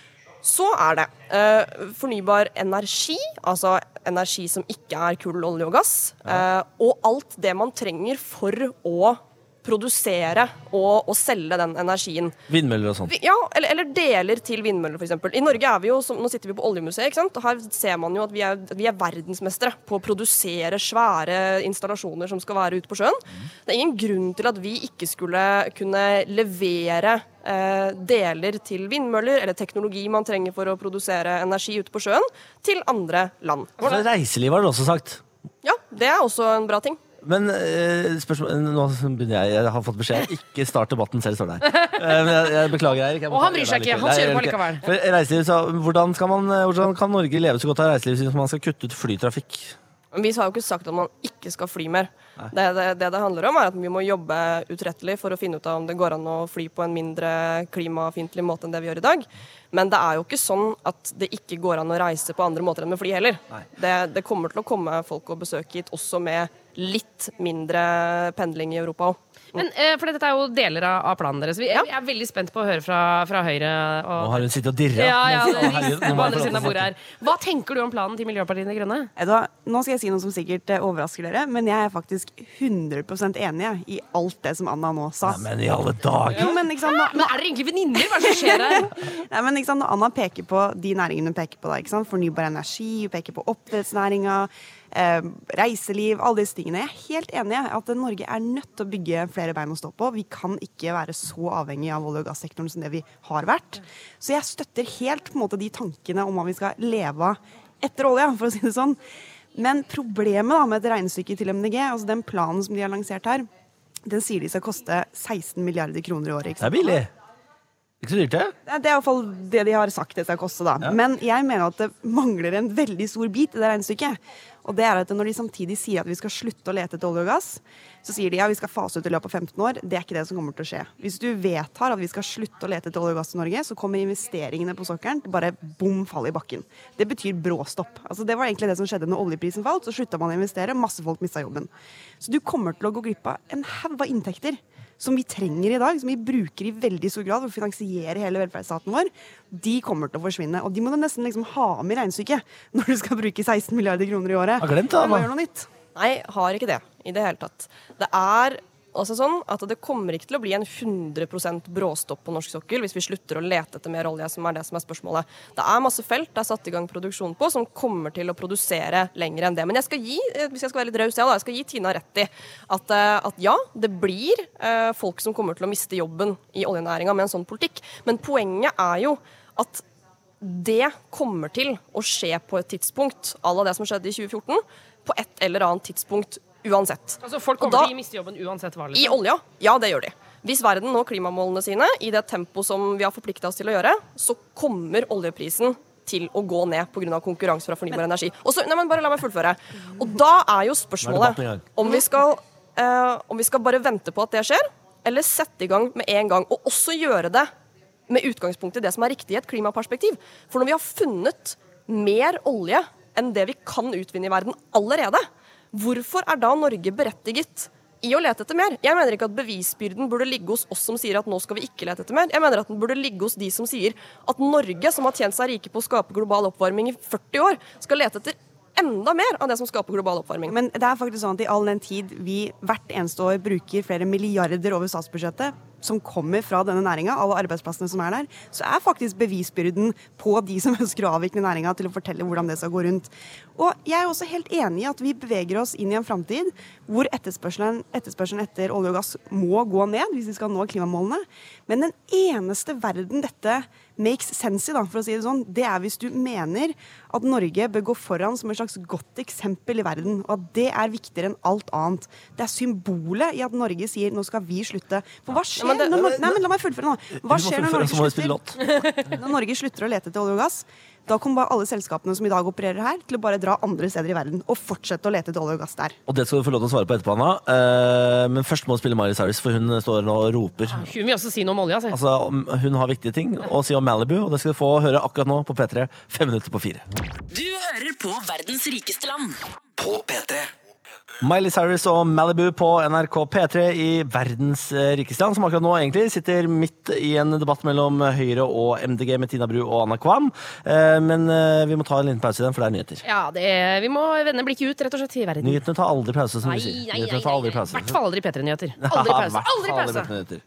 Så er det uh, fornybar energi, altså energi som ikke er kull, olje og gass, uh, og alt det man trenger for å produsere og, og selge den energien. Vindmøller og sånt. Ja, eller, eller deler til vindmøller, for eksempel. I Norge er vi jo, som, nå sitter vi på Oljemuseet, ikke sant? Og her ser man jo at vi er, vi er verdensmestere på å produsere svære installasjoner som skal være ute på sjøen. Mm. Det er ingen grunn til at vi ikke skulle kunne levere eh, deler til vindmøller, eller teknologi man trenger for å produsere energi ute på sjøen, til andre land. Altså, reiseliv har du også sagt. Ja, det er også en bra ting. Men uh, spørsmål, nå begynner jeg, jeg har fått beskjed, ikke start debatten selv, står det her. Uh, men jeg, jeg beklager, Eirik. Og han bryr seg ikke, han kjører på likevel. For reiseliv, så, hvordan, skal man, hvordan kan Norge leve så godt av reiseliv hvis man skal kutte ut flytrafikk? Vi har jo ikke sagt at man ikke skal fly mer. Det det, det det handler om er at vi må jobbe utrettelig for å finne ut av om det går an å fly på en mindre klimafiendtlig måte enn det vi gjør i dag. Men det er jo ikke sånn at det ikke går an å reise på andre måter enn med fly heller. Det, det kommer til å komme folk og besøke hit også med litt mindre pendling i Europa også. Men, eh, for dette er jo deler av, av planen deres. Vi er, jeg er veldig spent på å høre fra, fra Høyre. Og... Nå har hun sittet og dirret. Ja, ja, mens, det å, herregud, på andre siden av bordet her. Hva tenker du om planen til Miljøpartiet De Grønne? Da, nå skal jeg si noe som sikkert eh, overrasker dere, men jeg er faktisk hundre prosent enig i alt det som Anna nå sa. Nei, men i alle dager. Jo, men, ikke sant, nå, Men er dere egentlig venninner? Hva er det som skjer her? Nei, men ikke sant, når Anna peker på de næringene hun peker på, da, ikke sant? Fornybar energi, hun peker på oppdrettsnæringa, eh, reiseliv, alle disse tingene. Jeg er helt enig i at Norge er nødt til å bygge flere bein å stå på. Vi kan ikke være så avhengig av olje- og gassektoren som det vi har vært. Så jeg støtter helt på en måte de tankene om hva vi skal leve av etter olja, for å si det sånn. Men problemet da, med et regnestykke til M D G, altså den planen som de har lansert her, den sier de skal koste seksten milliarder kroner i året. Det er billig. Ikke så dyrt det? Det er i hvert fall det de har sagt det skal koste da. Ja. Men jeg mener at det mangler en veldig stor bit i det regnestykket. Og det er at når de samtidig sier at vi skal slutte å lete etter olje og gass, så sier de ja, vi skal fase ut i løpet av femten år. Det er ikke det som kommer til å skje. Hvis du vedtar at vi skal slutte å lete etter olje og gass i Norge, så kommer investeringene på sokkelen bare bom, falle i bakken. Det betyr bråstopp. Altså, det var egentlig det som skjedde når oljeprisen falt, så slutta man å investere, masse folk mistet jobben. Så du kommer til å gå glipp av en haug av inntekter som vi trenger i dag, som vi bruker i veldig stor grad for å finansiere hele velferdsstaten vår, de kommer til å forsvinne. Og de må du nesten liksom ha med i regnestykket når du skal bruke seksten milliarder kroner i året. Har glemt det, da. Gjør noe nytt. Nei, har ikke det i det hele tatt. Det er også sånn at det kommer ikke til å bli en hundre prosent bråstopp på norsk sokkel hvis vi slutter å lete etter mer olje, som er det som er spørsmålet. Det er masse felt det er satt i gang produksjon på som kommer til å produsere lenger enn det. Men jeg skal gi, hvis jeg skal være litt raus, jeg skal gi Tina rett i at, at ja, det blir uh, folk som kommer til å miste jobben i oljenæringa med en sånn politikk. Men poenget er jo at det kommer til å skje på et tidspunkt, à la det som skjedde i tjue fjorten, på et eller annet tidspunkt uansett. Altså folk kommer da, til å miste jobben uansett hva? Liksom. I olja, ja det gjør de. Hvis verden når klimamålene sine i det tempo som vi har forpliktet oss til å gjøre, så kommer oljeprisen til å gå ned på grunn av konkurranse fra fornybar energi. Og så, nei, men bare la meg fullføre. Og da er jo spørsmålet om vi skal, eh, om vi skal bare vente på at det skjer, eller sette i gang med en gang, og også gjøre det med utgangspunkt i det som er riktig i et klimaperspektiv. For når vi har funnet mer olje enn det vi kan utvinne i verden allerede, hvorfor er da Norge berettiget i å lete etter mer? Jeg mener ikke at bevisbyrden burde ligge hos oss som sier at nå skal vi ikke lete etter mer. Jeg mener at den burde ligge hos de som sier at Norge, som har tjent seg rike på å skape global oppvarming i førti år, skal lete etter enda mer av det som skaper global oppvarming. Men det er faktisk sånn at i all den tid vi hvert eneste år bruker flere milliarder over statsbudsjettet, som kommer fra denne næringa, alle arbeidsplassene som er der, så er faktisk bevisbyrden på de som ønsker å avvikle næringa til å fortelle hvordan det skal gå rundt. Og jeg er også helt enig i at vi beveger oss inn i en framtid hvor etterspørselen, etterspørselen etter olje og gass må gå ned hvis vi skal nå klimamålene. Men den eneste verden dette makes sense i, da, for å si det sånn, det er hvis du mener at Norge bør gå foran som et slags godt eksempel i verden, og at det er viktigere enn alt annet. Det er symbolet i at Norge sier nå skal vi slutte. For hva skjer? Ja, men det, når, nei, men la meg fullføre nå. Hva skjer når Norge, slutter, når Norge slutter å lete etter olje og gass? Da kommer bare alle selskapene som i dag opererer her, til å bare dra andre steder i verden og fortsette å lete etter olje og gass der. Og det skal du få lov til å svare på etterpå, Anna. Uh, men først må du spille Miley Cyrus, for hun står nå og roper. Hun vil også si noe om olja, altså. Altså, hun har viktige ting å si om Malibu, og det skal du få høre akkurat nå på P tre, fem minutter på fire. Du hører på verdens rikeste land. På P tre. Miley Cyrus og Malibu på N R K P tre i verdens rikeste land, som akkurat nå egentlig sitter midt i en debatt mellom Høyre og M D G med Tina Bru og Anna Kvam. Men vi må ta en liten pause i den, for det er nyheter. Ja, det er, vi må vende blikket ut, rett og slett, i verden. Nyhetene tar aldri pause, som nei, du sier. Nei, Nyhetene tar aldri pause. I hvert fall aldri P tre-nyheter. Aldri pause. Aldri pause.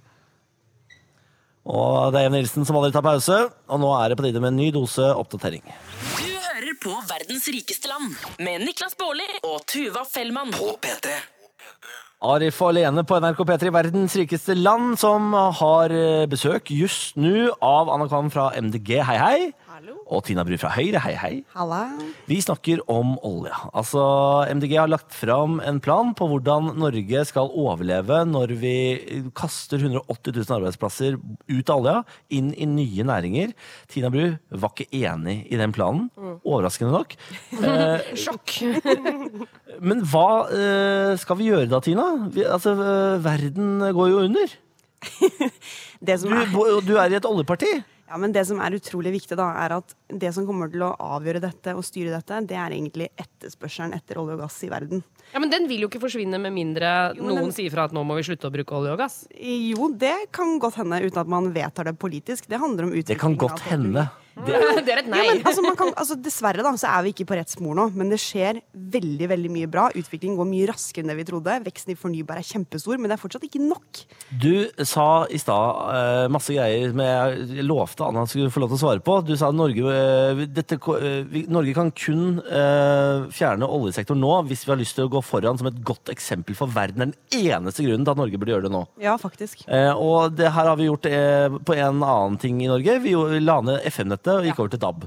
Og det er Even Nilsen som aldri tar pause, og nå er det på tide med en ny dose oppdatering. Du hører på verdens rikeste land med Niklas Baarli og Tuva Fellmann. På P tre. Arif og Lene på N R K P tre i verdens rikeste land, som har besøk just nå av Anna Kvam fra M D G. Hei, hei. Hallo. Og Tina Bru fra Høyre. Hei, hei. Halla. Vi snakker om olje. Altså, M D G har lagt fram en plan på hvordan Norge skal overleve når vi kaster one hundred eighty thousand arbeidsplasser ut av olja, inn i nye næringer. Tina Bru var ikke enig i den planen. Mm. Overraskende nok. eh, Sjokk. Men hva eh, skal vi gjøre da, Tina? Vi, altså, verden går jo under. Det som er... du, du er i et oljeparti. Ja, men det som er utrolig viktig da, er at det som kommer til å avgjøre dette og styre dette, det er egentlig etterspørselen etter olje og gass i verden. Ja, men den vil jo ikke forsvinne med mindre jo, noen den... sier fra at nå må vi slutte å bruke olje og gass. Jo, det kan godt hende uten at man vedtar det politisk. Det handler om utvikling. Det kan godt hende. Det, det er et nei. Ja, men, altså, man kan, altså, dessverre da, så er vi ikke på rett spor nå, men det skjer veldig, veldig mye bra. Utviklingen går mye raskere enn det vi trodde. Veksten i fornybar er kjempestor, men det er fortsatt ikke nok. Du sa i stad uh, masse greier som jeg lovte Anna skulle få lov til å svare på. Du sa at Norge, uh, dette, uh, vi, Norge kan kun uh, fjerne oljesektoren nå hvis vi har lyst til å gå foran som et godt eksempel for verden. Det er den eneste grunnen til at Norge burde gjøre det nå. Ja, faktisk. Uh, og det her har vi gjort uh, på en annen ting i Norge. Vi la ned F M-nettet og gikk over til D A B.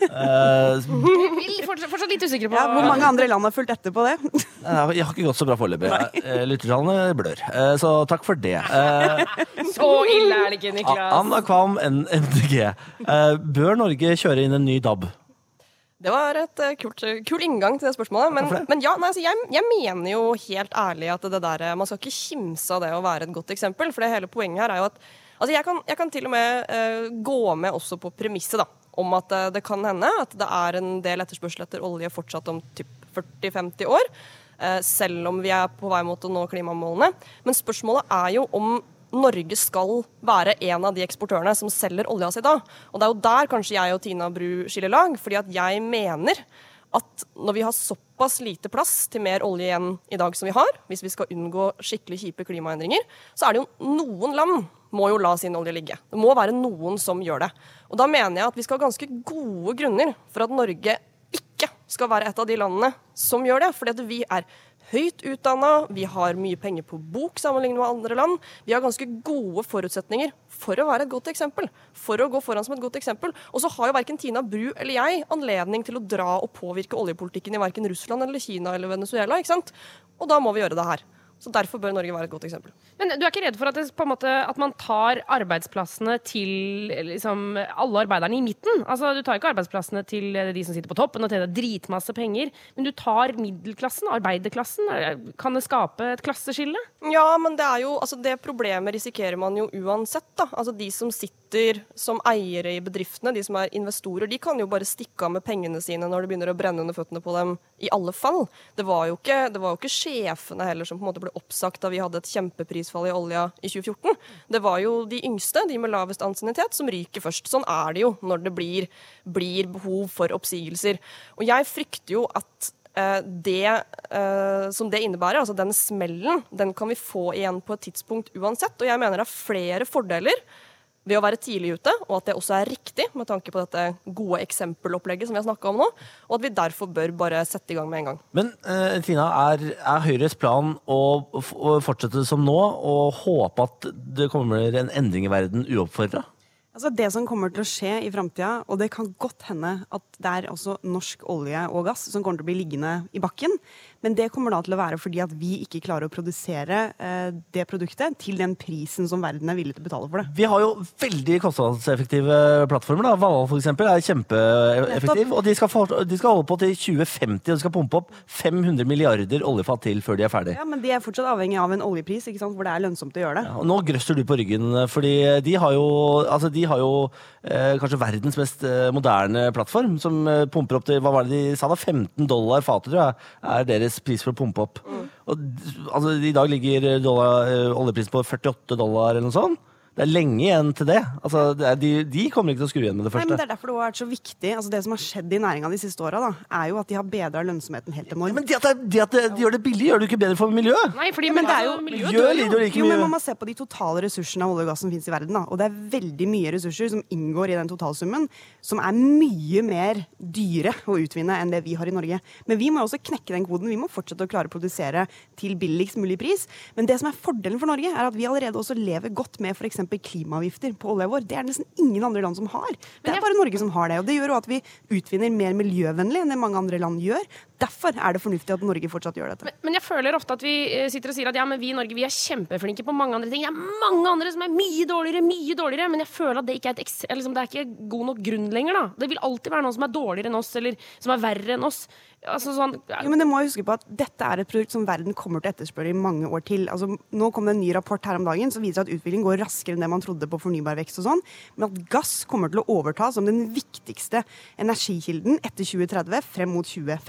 Uh, fortsatt, fortsatt litt usikker på ja, hvor mange andre land har fulgt etter på det? Jeg har ikke gått så bra foreløpig. Lyttertallene blør. Uh, så takk for det. Uh, så ille er det ikke, Niklas. Anna Kvam, M D G. Uh, bør Norge kjøre inn en ny D A B? Det var et uh, kult, kul inngang til det spørsmålet. Men, men ja, nei, altså, jeg, jeg mener jo helt ærlig at det der, man skal ikke kimse av det å være et godt eksempel. For det hele poenget her er jo at altså, jeg, kan, jeg kan til og med uh, gå med også på premisset da, om at uh, det kan hende at det er en del etterspørsel etter olje fortsatt om typ førti til femti år. Uh, selv om vi er på vei mot å nå klimamålene. Men spørsmålet er jo om Norge skal være en av de eksportørene som selger olja si da. Og det er jo der kanskje jeg og Tina Bru skiller lag, fordi at jeg mener at når vi har såpass lite plass til mer olje igjen i dag som vi har, hvis vi skal unngå skikkelig kjipe klimaendringer, så er det jo noen land må jo la sin olje ligge. Det må være noen som gjør det. Og da mener jeg at vi skal ha ganske gode grunner for at Norge ikke skal være et av de landene som gjør det, fordi at vi er høyt utdannet, vi har mye penger på bok sammenlignet med andre land. Vi har ganske gode forutsetninger for å være et godt eksempel, for å gå foran som et godt eksempel. Og så har jo hverken Tina Bru eller jeg anledning til å dra og påvirke oljepolitikken i hverken Russland eller Kina eller Venezuela, ikke sant? Og da må vi gjøre det her. Så derfor bør Norge være et godt eksempel. Men du er ikke redd for at, det, på en måte, at man tar arbeidsplassene til liksom, alle arbeiderne i midten? Altså, du tar ikke arbeidsplassene til de som sitter på toppen og tjener dritmasse penger, men du tar middelklassen, arbeiderklassen. Kan det skape et klasseskille? Ja, men det er jo, altså det problemet risikerer man jo uansett da. Altså de som sitter som eiere i bedriftene, de som er investorer, de kan jo bare stikke av med pengene sine når det begynner å brenne under føttene på dem i alle fall. Det var jo ikke, det var jo ikke sjefene heller som på en måte ble oppsagt da vi hadde et kjempeprisfall i olja i tjue fjorten. Det var jo de yngste, de med lavest ansiennitet, som ryker først. Sånn er det jo når det blir, blir behov for oppsigelser. Og jeg frykter jo at uh, det uh, som det innebærer, altså den smellen, den kan vi få igjen på et tidspunkt uansett. Og jeg mener det er flere fordeler ved å være tidlig ute, og at det også er riktig med tanke på dette gode eksempelopplegget som vi har snakket om nå, og at vi derfor bør bare sette i gang med en gang. Men uh, Tina, er, er Høyres plan å, å fortsette som nå, og håpe at det kommer en endring i verden uoppfordret? Altså det som kommer til å skje i fremtiden, og det kan godt hende at det er også norsk olje og gass som kommer til å bli liggende i bakken, men det kommer da til å være fordi at vi ikke klarer å produsere eh, det produktet til den prisen som verden er villig til å betale for det. Vi har jo veldig kostnadseffektive plattformer. Da. Valhall for eksempel er kjempeeffektiv, og de skal, for, de skal holde på til tjue femti, og de skal pumpe opp fem hundre milliarder oljefat til før de er ferdig. Ja, men de er fortsatt avhengig av en oljepris, ikke sant, hvor det er lønnsomt å gjøre det. Ja, og nå grøsser du på ryggen, fordi de har jo, altså de har jo eh, kanskje verdens mest eh, moderne plattform, som eh, pumper opp til, hva var det de sa da, femten dollar fatet, tror jeg, er deres pris for å pumpe opp. Mm. Og, altså, i dag ligger dollar, eh, oljeprisen på førtiåtte dollar eller noe sånt. Det er lenge igjen til det. Altså, det er, de, de kommer ikke til å skru igjen med det første. Nei, men det er derfor det har vært så viktig. Altså, det som har skjedd i næringa de siste åra, er jo at de har bedret lønnsomheten helt enormt. Ja, men det at, det, det at de gjør det billig, gjør det ikke bedre for miljøet? Nei, fordi ja, men det er jo, miljøet gjør litt og like jo, mye. men man må se på de totale ressursene av olje og gass som finnes i verden. Da. Og det er veldig mye ressurser som inngår i den totalsummen, som er mye mer dyre å utvinne enn det vi har i Norge. Men vi må også knekke den koden. Vi må fortsette å klare å produsere til billigst mulig pris. Men det som er fordelen for Norge, er at vi allerede også lever godt med for eksempel klimaavgifter på olja vår. Det er nesten ingen andre land som har. Det er bare Norge som har det. Og det gjør jo at vi utvinner mer miljøvennlig enn det mange andre land gjør. Derfor er det fornuftig at Norge fortsatt gjør dette. Men, men jeg føler ofte at vi sitter og sier at ja, men vi i Norge vi er kjempeflinke på mange andre ting. Det er mange andre som er mye dårligere, mye dårligere. Men jeg føler at det ikke er, et, liksom, det er ikke god nok grunn lenger. Da. Det vil alltid være noen som er dårligere enn oss, eller som er verre enn oss. Altså, sånn, ja. Jo, men det må jeg huske på at dette er et produkt som verden kommer til å etterspørre i mange år til. Altså, nå kom det en ny rapport her om dagen som viser at utvikling går raskere enn det man trodde på fornybar vekst og sånn, men at gass kommer til å overta som den viktigste energikilden etter tjue tretti frem mot tjue femti.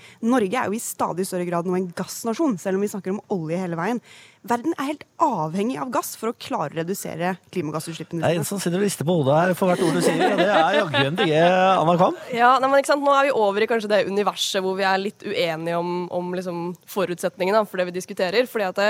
Norge er jo i stadig større grad nå en gassnasjon, selv om vi snakker om olje hele veien. Verden er helt avhengig av gass for å klare å redusere klimagassutslippene. Det er en som sitter og rister på hodet her for hvert ord du sier, og det er jaggu en digge, Anna Kvam. Ja, nei, men ikke sant? Nå er vi over i kanskje det universet hvor vi er litt uenige om, om liksom forutsetningene for det vi diskuterer. Fordi at det,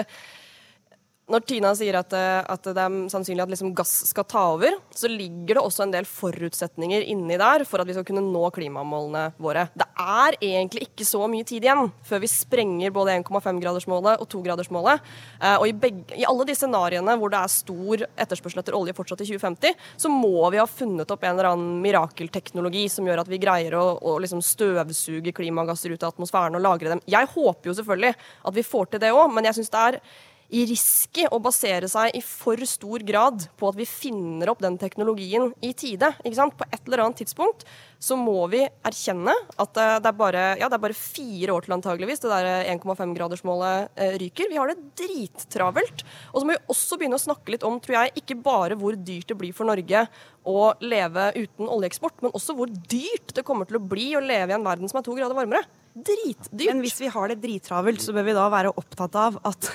når Tina sier at, at det er sannsynlig at liksom gass skal ta over, så ligger det også en del forutsetninger inni der for at vi skal kunne nå klimamålene våre. Det er egentlig ikke så mye tid igjen før vi sprenger både en komma fem-gradersmålet og to-gradersmålet. Uh, og i, begge, i alle de scenariene hvor det er stor etterspørsel etter olje fortsatt i tjue femti, så må vi ha funnet opp en eller annen mirakelteknologi som gjør at vi greier å, å liksom støvsuge klimagasser ut av atmosfæren og lagre dem. Jeg håper jo selvfølgelig at vi får til det også, men jeg synes det er i risky å basere seg i for stor grad på at vi finner opp den teknologien i tide. Ikke sant? På et eller annet tidspunkt så må vi erkjenne at det er bare, ja, det er bare fire år til antageligvis det der en komma fem-gradersmålet eh, ryker. Vi har det drittravelt. Og så må vi også begynne å snakke litt om, tror jeg, ikke bare hvor dyrt det blir for Norge å leve uten oljeeksport, men også hvor dyrt det kommer til å bli å leve i en verden som er to grader varmere. Dritdyrt. Men hvis vi har det drittravelt, så bør vi da være opptatt av at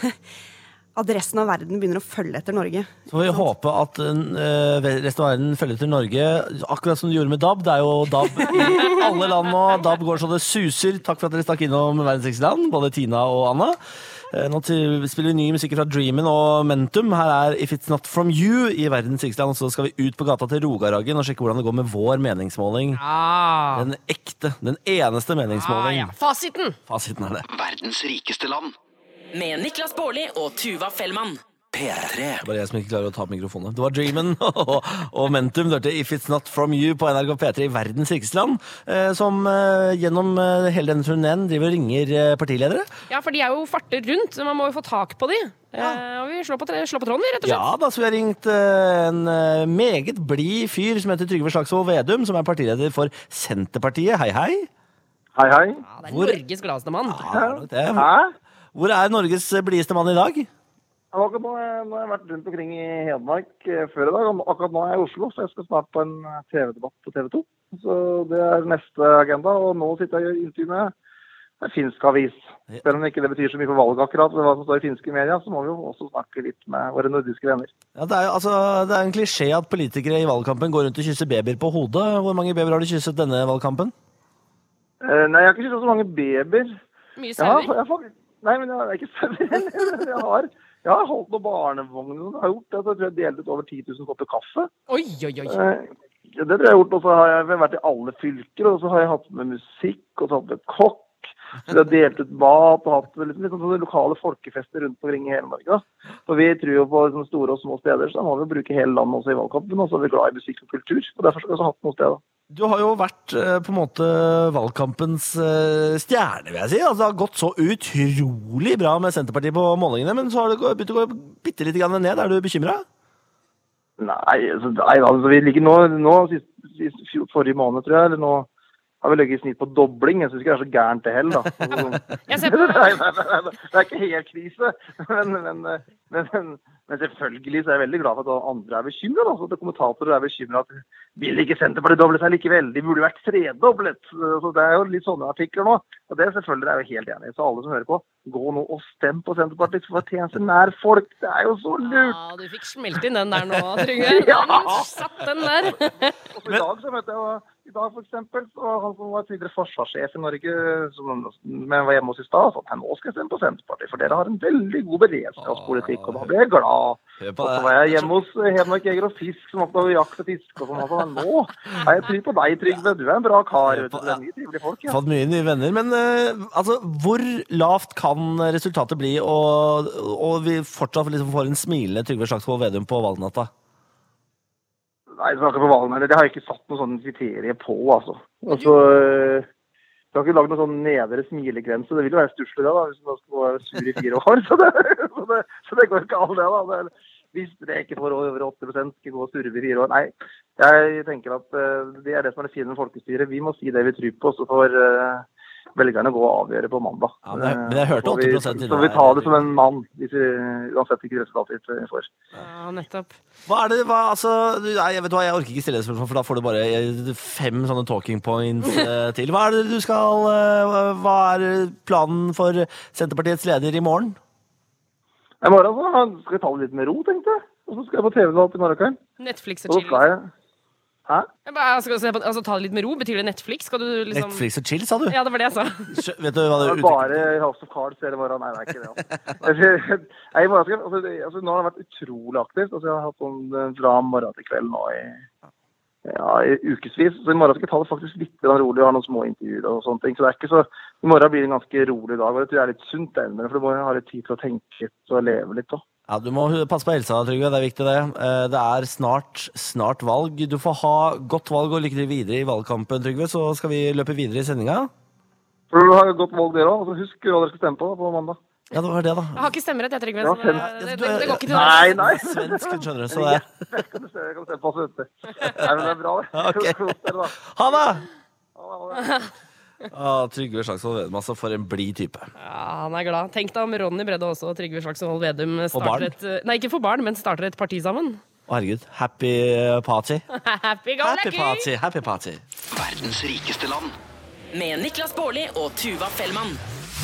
at resten av verden begynner å følge etter Norge. Så får vi håpe at uh, resten av verden følger etter Norge, akkurat som du gjorde med D A B. Det er jo D A B i alle land nå. D A B går så det suser. Takk for at dere stakk innom Verdens rikeste land, både Tina og Anna. Uh, nå til, spiller vi ny musikk fra Dreamen og Mentum. Her er If It's Not From You i Verdens rikeste land, og så skal vi ut på gata til Rogarhagen og sjekke hvordan det går med vår meningsmåling. Ah. Den ekte, den eneste meningsmåling. Ah, ja. Fasiten! Fasiten er det. Verdens rikeste land. Med Niklas Baarli og Tuva Fellmann. P tre. Det var jeg som ikke klarer å ta på mikrofonen. Det var Dreamen og, og Mentum. Du hørte If It's Not From You på N R K P tre i Verdens rikeste land, eh, som eh, gjennom eh, hele denne turneen driver og ringer eh, partiledere. Ja, for de er jo farter rundt, så man må jo få tak på de. Ja. Eh, og vi slår på, tre, slår på tråden, vi, rett og slett. Ja, da så vi har ringt eh, en eh, meget blid fyr som heter Trygve Slagsvold Vedum, som er partileder for Senterpartiet. Hei, hei. Hei, hei. Ja, det er Hvor- Norges gladeste mann. Ja, det. Hæ? Hvor er Norges blideste mann i dag? Akkurat nå, nå har jeg vært rundt omkring i Hedmark eh, før i dag, og akkurat nå er jeg i Oslo, så jeg skal snart på en eh, T V-debatt på T V to. Så det er neste agenda, og nå sitter jeg i intervju med en finsk avis. Selv om ikke det betyr så mye for valget akkurat, for hva som står i finske media, så må vi jo også snakke litt med våre nordiske venner. Ja, det, er, jo- altså, det er en klisjé at politikere i valgkampen går rundt og kysser babyer på hodet. Hvor mange babyer har du kysset denne valgkampen? Eh, nei, jeg har ikke sett så mange babyer. Mye Ja, sauer. jeg får, nei, men jeg er ikke sauer heller. Jeg har, jeg har holdt noen barnevogner, og jeg har gjort det, så jeg tror jeg delte ut over ti tusen kopper kaffe. Oi, oi, oi. Eh, Det tror jeg jeg har gjort, og så har jeg vært i alle fylker, og så har jeg hatt med musikk, og så hatt med kokk, så jeg har delt ut mat, og hatt litt, litt sånne lokale folkefester rundt omkring i hele Norge. Da. For vi tror jo på sånne store og små steder, så da må vi bruke hele landet også i valgkampen, og så er vi glad i musikk og kultur, og derfor skal vi også hatt noe sted da. Du har jo vært eh, på en måte valgkampens eh, stjerne, vil jeg si. Altså, det har gått så utrolig bra med Senterpartiet på målingene, men så har det gå- begynt å gå bitte litt grann ned. Er du bekymret? Nei, altså, nei, altså vi ligger nå, nå sist, sist, fjor- forrige måned, tror jeg, eller nå har vi ligget i snitt på dobling. Jeg synes ikke det er så gærent det heller, da. Altså, Jeg ser på nei, nei, nei, nei, det er ikke helt krise, men, men, men, men, men selvfølgelig så er jeg veldig glad for at andre er bekymret, altså, at kommentatorer er bekymret at vil ikke Senterpartiet doble seg likevel, de burde vært tredoblet. Så det er jo litt sånne artikler nå, og det selvfølgelig er jeg jo helt enig i. Så alle som hører på, gå nå og stem på Senterpartiet for tjenester nær folk, det er jo så lurt. Ja, du fikk smelt inn den der nå, Trygve. Ja. Den satt den der. Og i dag så møtte jeg jo, i dag for eksempel, så han som var tidligere forsvarssjef i Norge, som men var hjemme hos i stad, sa at nå skal jeg stemme på Senterpartiet, for dere har en veldig god beredskapspolitikk, og da ble jeg glad. Hør Og på så det. var jeg hjemme hos Hedmark Jeger og Fisk, som oppdager jakt og fisk, og sånn, og sånn, nå er jeg trygg på deg, Trygve, du er en bra kar, vet du, det er mye trivelige folk, ja. Fått mye nye venner, men eh, altså, hvor lavt kan resultatet bli, og, og vi fortsatt liksom får en smilende Trygve Slagsvold Vedum på valgnatta? Nei, det snakker på valgen, det har jeg ikke satt noen sånne kriterier på, altså. Altså, øh, jeg har ikke laget noen sånn nedre smilegrense, det vil jo være stusslig det da, hvis man skal være sur i fire år, så det, så det, så det går ikke all det da. Det er, hvis det ikke får over åtte prosent skal gå og surre i fire år, nei, jeg tenker at øh, det er det som er det fine med folkestyret. Vi må si det vi tror på, så får øh, velgerne gå og avgjøre på mandag. Ja, men, jeg, men jeg hørte åtte prosent Så vi tar det som en mann, hvis vi uansett ikke resultatet vi får. Ja, nettopp. Hva er det, hva, altså, du, nei, jeg vet hva, jeg orker ikke stille et spørsmål, for da får du bare fem sånne talking points eh, til. Hva er det du skal, eh, hva er planen for Senterpartiets leder i morgen? I morgen så skal jeg ta det litt med ro, tenkte jeg. Og så skal jeg på T V-valg i morgen kveld. Netflix og chill. Og så skal jeg... Hæ? Jeg bare, skal se på, altså, ta det litt med ro, betyr det Netflix? Skal du liksom... Netflix og chill, sa du? Ja, det var det jeg sa. Skjø- Vet du hva det Det er? er bare House of Cards hele morgen. Nei, det er ikke det. Altså. Nei, i morgen skal jeg, altså, det- altså, nå har det vært utrolig aktivt. Altså, jeg har hatt sånn eh, fra morgen til kveld nå i, ja, i ukesvis. Så i morgen skal jeg ta det faktisk litt grann rolig og ha noen små intervjuer og sånne ting. Så det er ikke så... I morgen blir det en ganske rolig dag, og det tror jeg er litt sunt det, for du må jo ha litt tid til å tenke litt og leve litt også. Ja, du må passe på helsa, Trygve. Det er viktig, det. Eh, Det er snart, snart valg. Du får ha godt valg og lykke til videre i valgkampen, Trygve, så skal vi løpe videre i sendinga. For du har et godt valg dere også. Husk hva dere skal stemme på på mandag. Ja, det var det, da. Jeg har ikke stemmerett, jeg, Trygve. Ja, så fem- det, det, det, det går ikke til Nei, deg. nei. Svensk, skjønner du, så det Jeg kan stemme, jeg kan stemme på oss, vet du. Nei, men det er bra, det. Ja, ok. Kos dere, da. Ha det! Ha det, ha det. Ah, Trygve Slagsvold Vedum, altså, for en blid type. Ja, han er glad. Tenk deg om Ronny Bredde også og Trygve Slagsvold Vedum barn? starter et Nei, ikke for barn, men starter et parti sammen. Å, herregud. Happy party. Happy go Happy lucky! party, happy party. Verdens rikeste land. Med Niklas Baarli og Tuva Fellmann.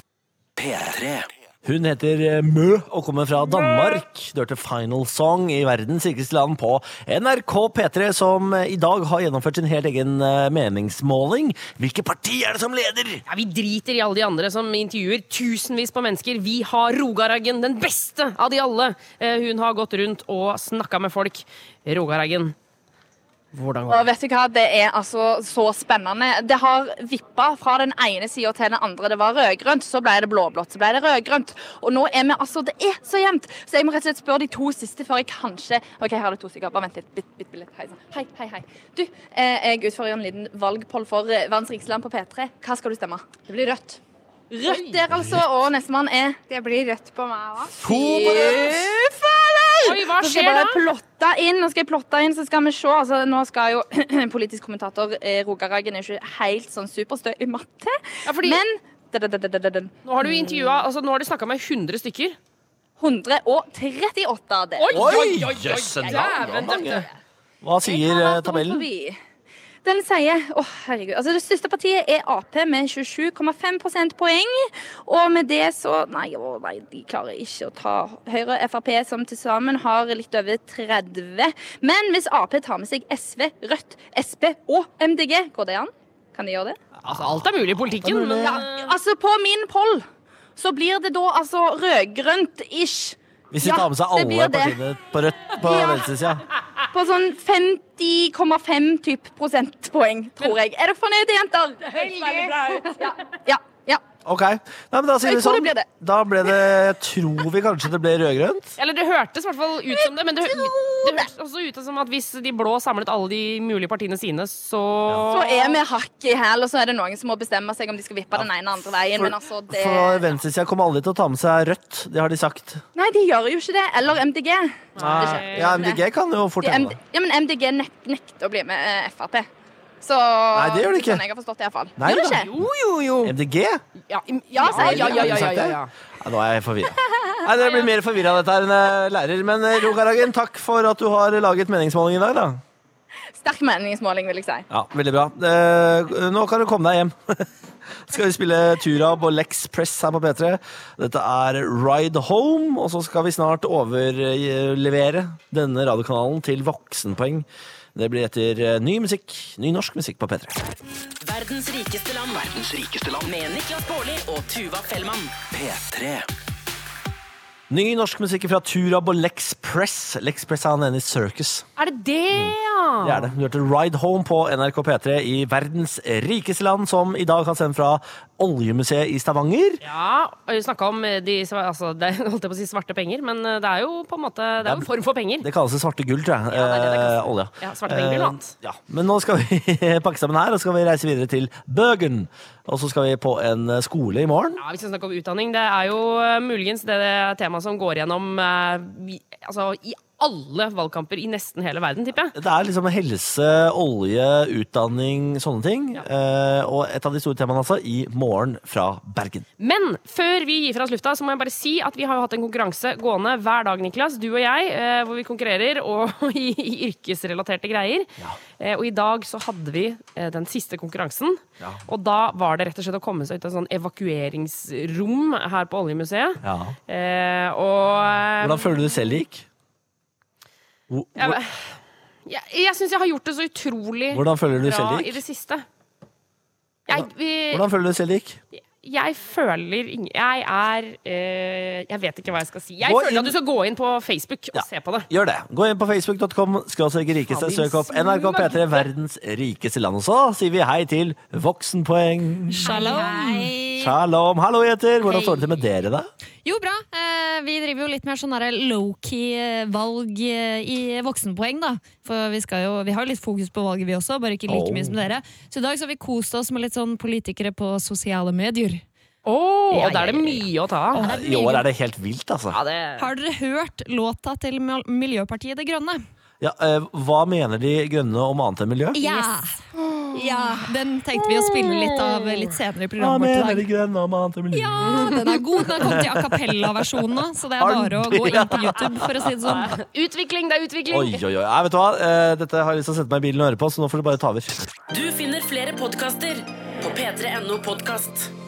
P tre. Hun heter Mø og kommer fra Danmark. Du hørte Final Song i verdens rikeste land på N R K P tre, som i dag har gjennomført sin helt egen eh, meningsmåling. Hvilket parti er det som leder? Ja, Vi driter i alle de andre som intervjuer tusenvis på mennesker. Vi har Rogaraggen, den beste av de alle. Eh, Hun har gått rundt og snakka med folk. Rogaraggen, hvordan går Og det? vet du hva, det er altså så spennende. Det har vippa fra den ene sida til den andre. Det var rødgrønt, så ble det blåblått, så ble det rødgrønt. Og nå er vi altså, det er så jevnt. Så jeg må rett og slett spørre de to siste før jeg kanskje Ok, her er det to stykker. Bare vent litt. Bitt, bitt, bitt, litt. Hei, sann. hei, hei. hei. Du, eh, jeg utfører en liten valgpoll for eh, Verdens rikeste land på P tre. Hva skal du stemme? Det blir rødt. Rødt der, altså. Og nestemann er Det blir rødt på meg òg. Fy fader! Oi, hva Nå skal skjer jeg bare da? plotte inn, nå skal jeg plotte inn, så skal vi se. Altså, nå skal jo politisk kommentator eh, Rogaraggen er ikke helt sånn superstøy i matte. Ja, fordi- Men da-da-da-da-da-da. Nå har du intervjua, altså nå har du snakka med hundre stykker. hundre og trettiåtte av det. Oi, jøssen Dæven, navn. dette. Hva Jeg sier har eh, vært rundt tabellen? forbi. Den sier Å, herregud. Altså, det største partiet er A P med tjuesju komma fem prosentpoeng. Og med det så Nei, å, nei, de klarer ikke å ta Høyre og F R P, som til sammen har litt over tretti. Men hvis A P tar med seg S V, Rødt, S P og M D G, går det an? Kan de gjøre det? Altså, alt er mulig i politikken, men Ja, altså, på min poll så blir det da altså rødgrønt-ish. Hvis de Ja, tar med seg det alle blir det. partiene på rødt på Ja. venstresida. På sånn femti komma fem typ prosentpoeng, tror jeg. Er dere fornøyde, jenter? Veldig bra ut. Ja, ja, ja. Ok, Nei, men da sier Jeg vi tror sånn. det blir det. Da ble det, tror vi kanskje det ble rødgrønt. Eller det hørtes i hvert fall ut som det, men det, det hørtes også ut som at hvis de blå samlet alle de mulige partiene sine, så Så er vi hakk i hæl, og så er det noen som må bestemme seg om de skal vippe den ene eller andre veien. Men altså, det For venstresida kommer aldri til å ta med seg rødt. Det har de sagt. Nei, de gjør jo ikke det. Eller M D G. Nei. Ja, M D G kan jo fort De, hende. M D, ja, men M D G nek nekter å bli med eh, F R P. Så Nei, det gjør de ikke. Sånn jeg har forstått det, iallfall. Nei Gjør det da. ikke? Jo, jo, jo. M D G? Ja, im- Ja, ja, ja, ja, ja, Har ja, de sagt ja, det? ja. Ja, nå er jeg forvirra. Nei, Dere blir mer forvirra av dette her enn jeg lærer. Men eh, Rogaraggen, takk for at du har laget meningsmåling i dag, da. Sterk meningsmåling, vil jeg si. Ja, veldig bra. Eh, nå kan du komme deg hjem. Skal vi spille Turab og Lex Press her på P tre. Dette er Ride Home, og så skal vi snart overlevere denne radiokanalen til voksenpoeng. Det blir etter eh, ny musikk, ny norsk musikk på P tre. Verdens rikeste land. Verdens rikeste land. Med Niklas Baarli og Tuva Fellmann. P tre. Ny norsk musikk fra Turab og Lex Press. Lex Press er han ene i Circus. Er det det, ja? Det er det. Du hørte Ride Home på N R K P tre i verdens rikeste land, som i dag kan sende fra Oljemuseet i Stavanger. Ja, vi snakka om de altså, det, holdt jeg på å si svarte penger, men det er jo på en måte Det er jo en form for penger. Det kalles svarte gull, tror jeg. Ja, det er det det kalles. Eh, olje. Ja, svarte penger blir noe annet. Eh, ja. Men nå skal vi pakke sammen her, og skal vi reise videre til Bøgen. Og så skal vi på en skole i morgen. Ja, Vi skal snakke om utdanning. Det er jo uh, muligens det, det temaet som går gjennom uh, vi, altså, i alle valgkamper i nesten hele verden, tipper jeg. Det er liksom helse, olje, utdanning, sånne ting. Ja. Eh, og et av de store temaene altså, i Morgen fra Bergen. Men før vi gir fra oss lufta, så må jeg bare si at vi har jo hatt en konkurranse gående hver dag, Niklas, du og jeg, eh, hvor vi konkurrerer og i, i yrkesrelaterte greier. Ja. Eh, og i dag så hadde vi eh, den siste konkurransen, ja. Og da var det rett og slett å komme seg ut av en sånn evakueringsrom her på Oljemuseet. Ja. Eh, og... Eh, Hvordan føler du det selv gikk? Hvor, jeg jeg, jeg syns jeg har gjort det så utrolig Hvordan føler du bra selv gikk? I det siste. Jeg, vi, Hvordan føler du det selv gikk? Jeg føler Jeg er øh, Jeg vet ikke hva jeg skal si. Jeg gå føler inn. at du skal gå inn på Facebook og ja, se på det. Gjør det. Gå inn på facebook punktum com, skråstrek rikeste, søk opp N R K P tre, verdens rikeste land. Og så sier vi hei til Voksenpoeng. Shalom. Hei. Shalom. Hallo, jenter. Hvordan står det til med dere, da? Jo, bra. Eh, vi driver jo litt mer sånn low-key valg i voksenpoeng, da. For vi, skal jo, vi har jo litt fokus på valget, vi også, bare ikke like oh. mye som dere. Så i dag så har vi kost oss med litt sånn politikere på sosiale medier. Oh, ja, og der er det mye å ta av. I år er det helt vilt, altså. Ja, det... Har dere hørt låta til Miljøpartiet Det Grønne? Ja, eh, hva mener de grønne om annet enn miljø? Ja. Yes. Ja, den tenkte vi å spille litt av litt senere i programmet. Hva mener de grønne om annet enn miljø? Ja, den er god. Den har kommet i a cappella-versjonen nå, så det er bare å gå inn på YouTube for å si det sånn. Utvikling, det er utvikling. Oi, oi, oi. Vet du hva? Dette har jeg lyst til å sette meg i bilen og høre på, så nå får du bare ta over. Du finner flere podcaster på p tre punktum no podcast.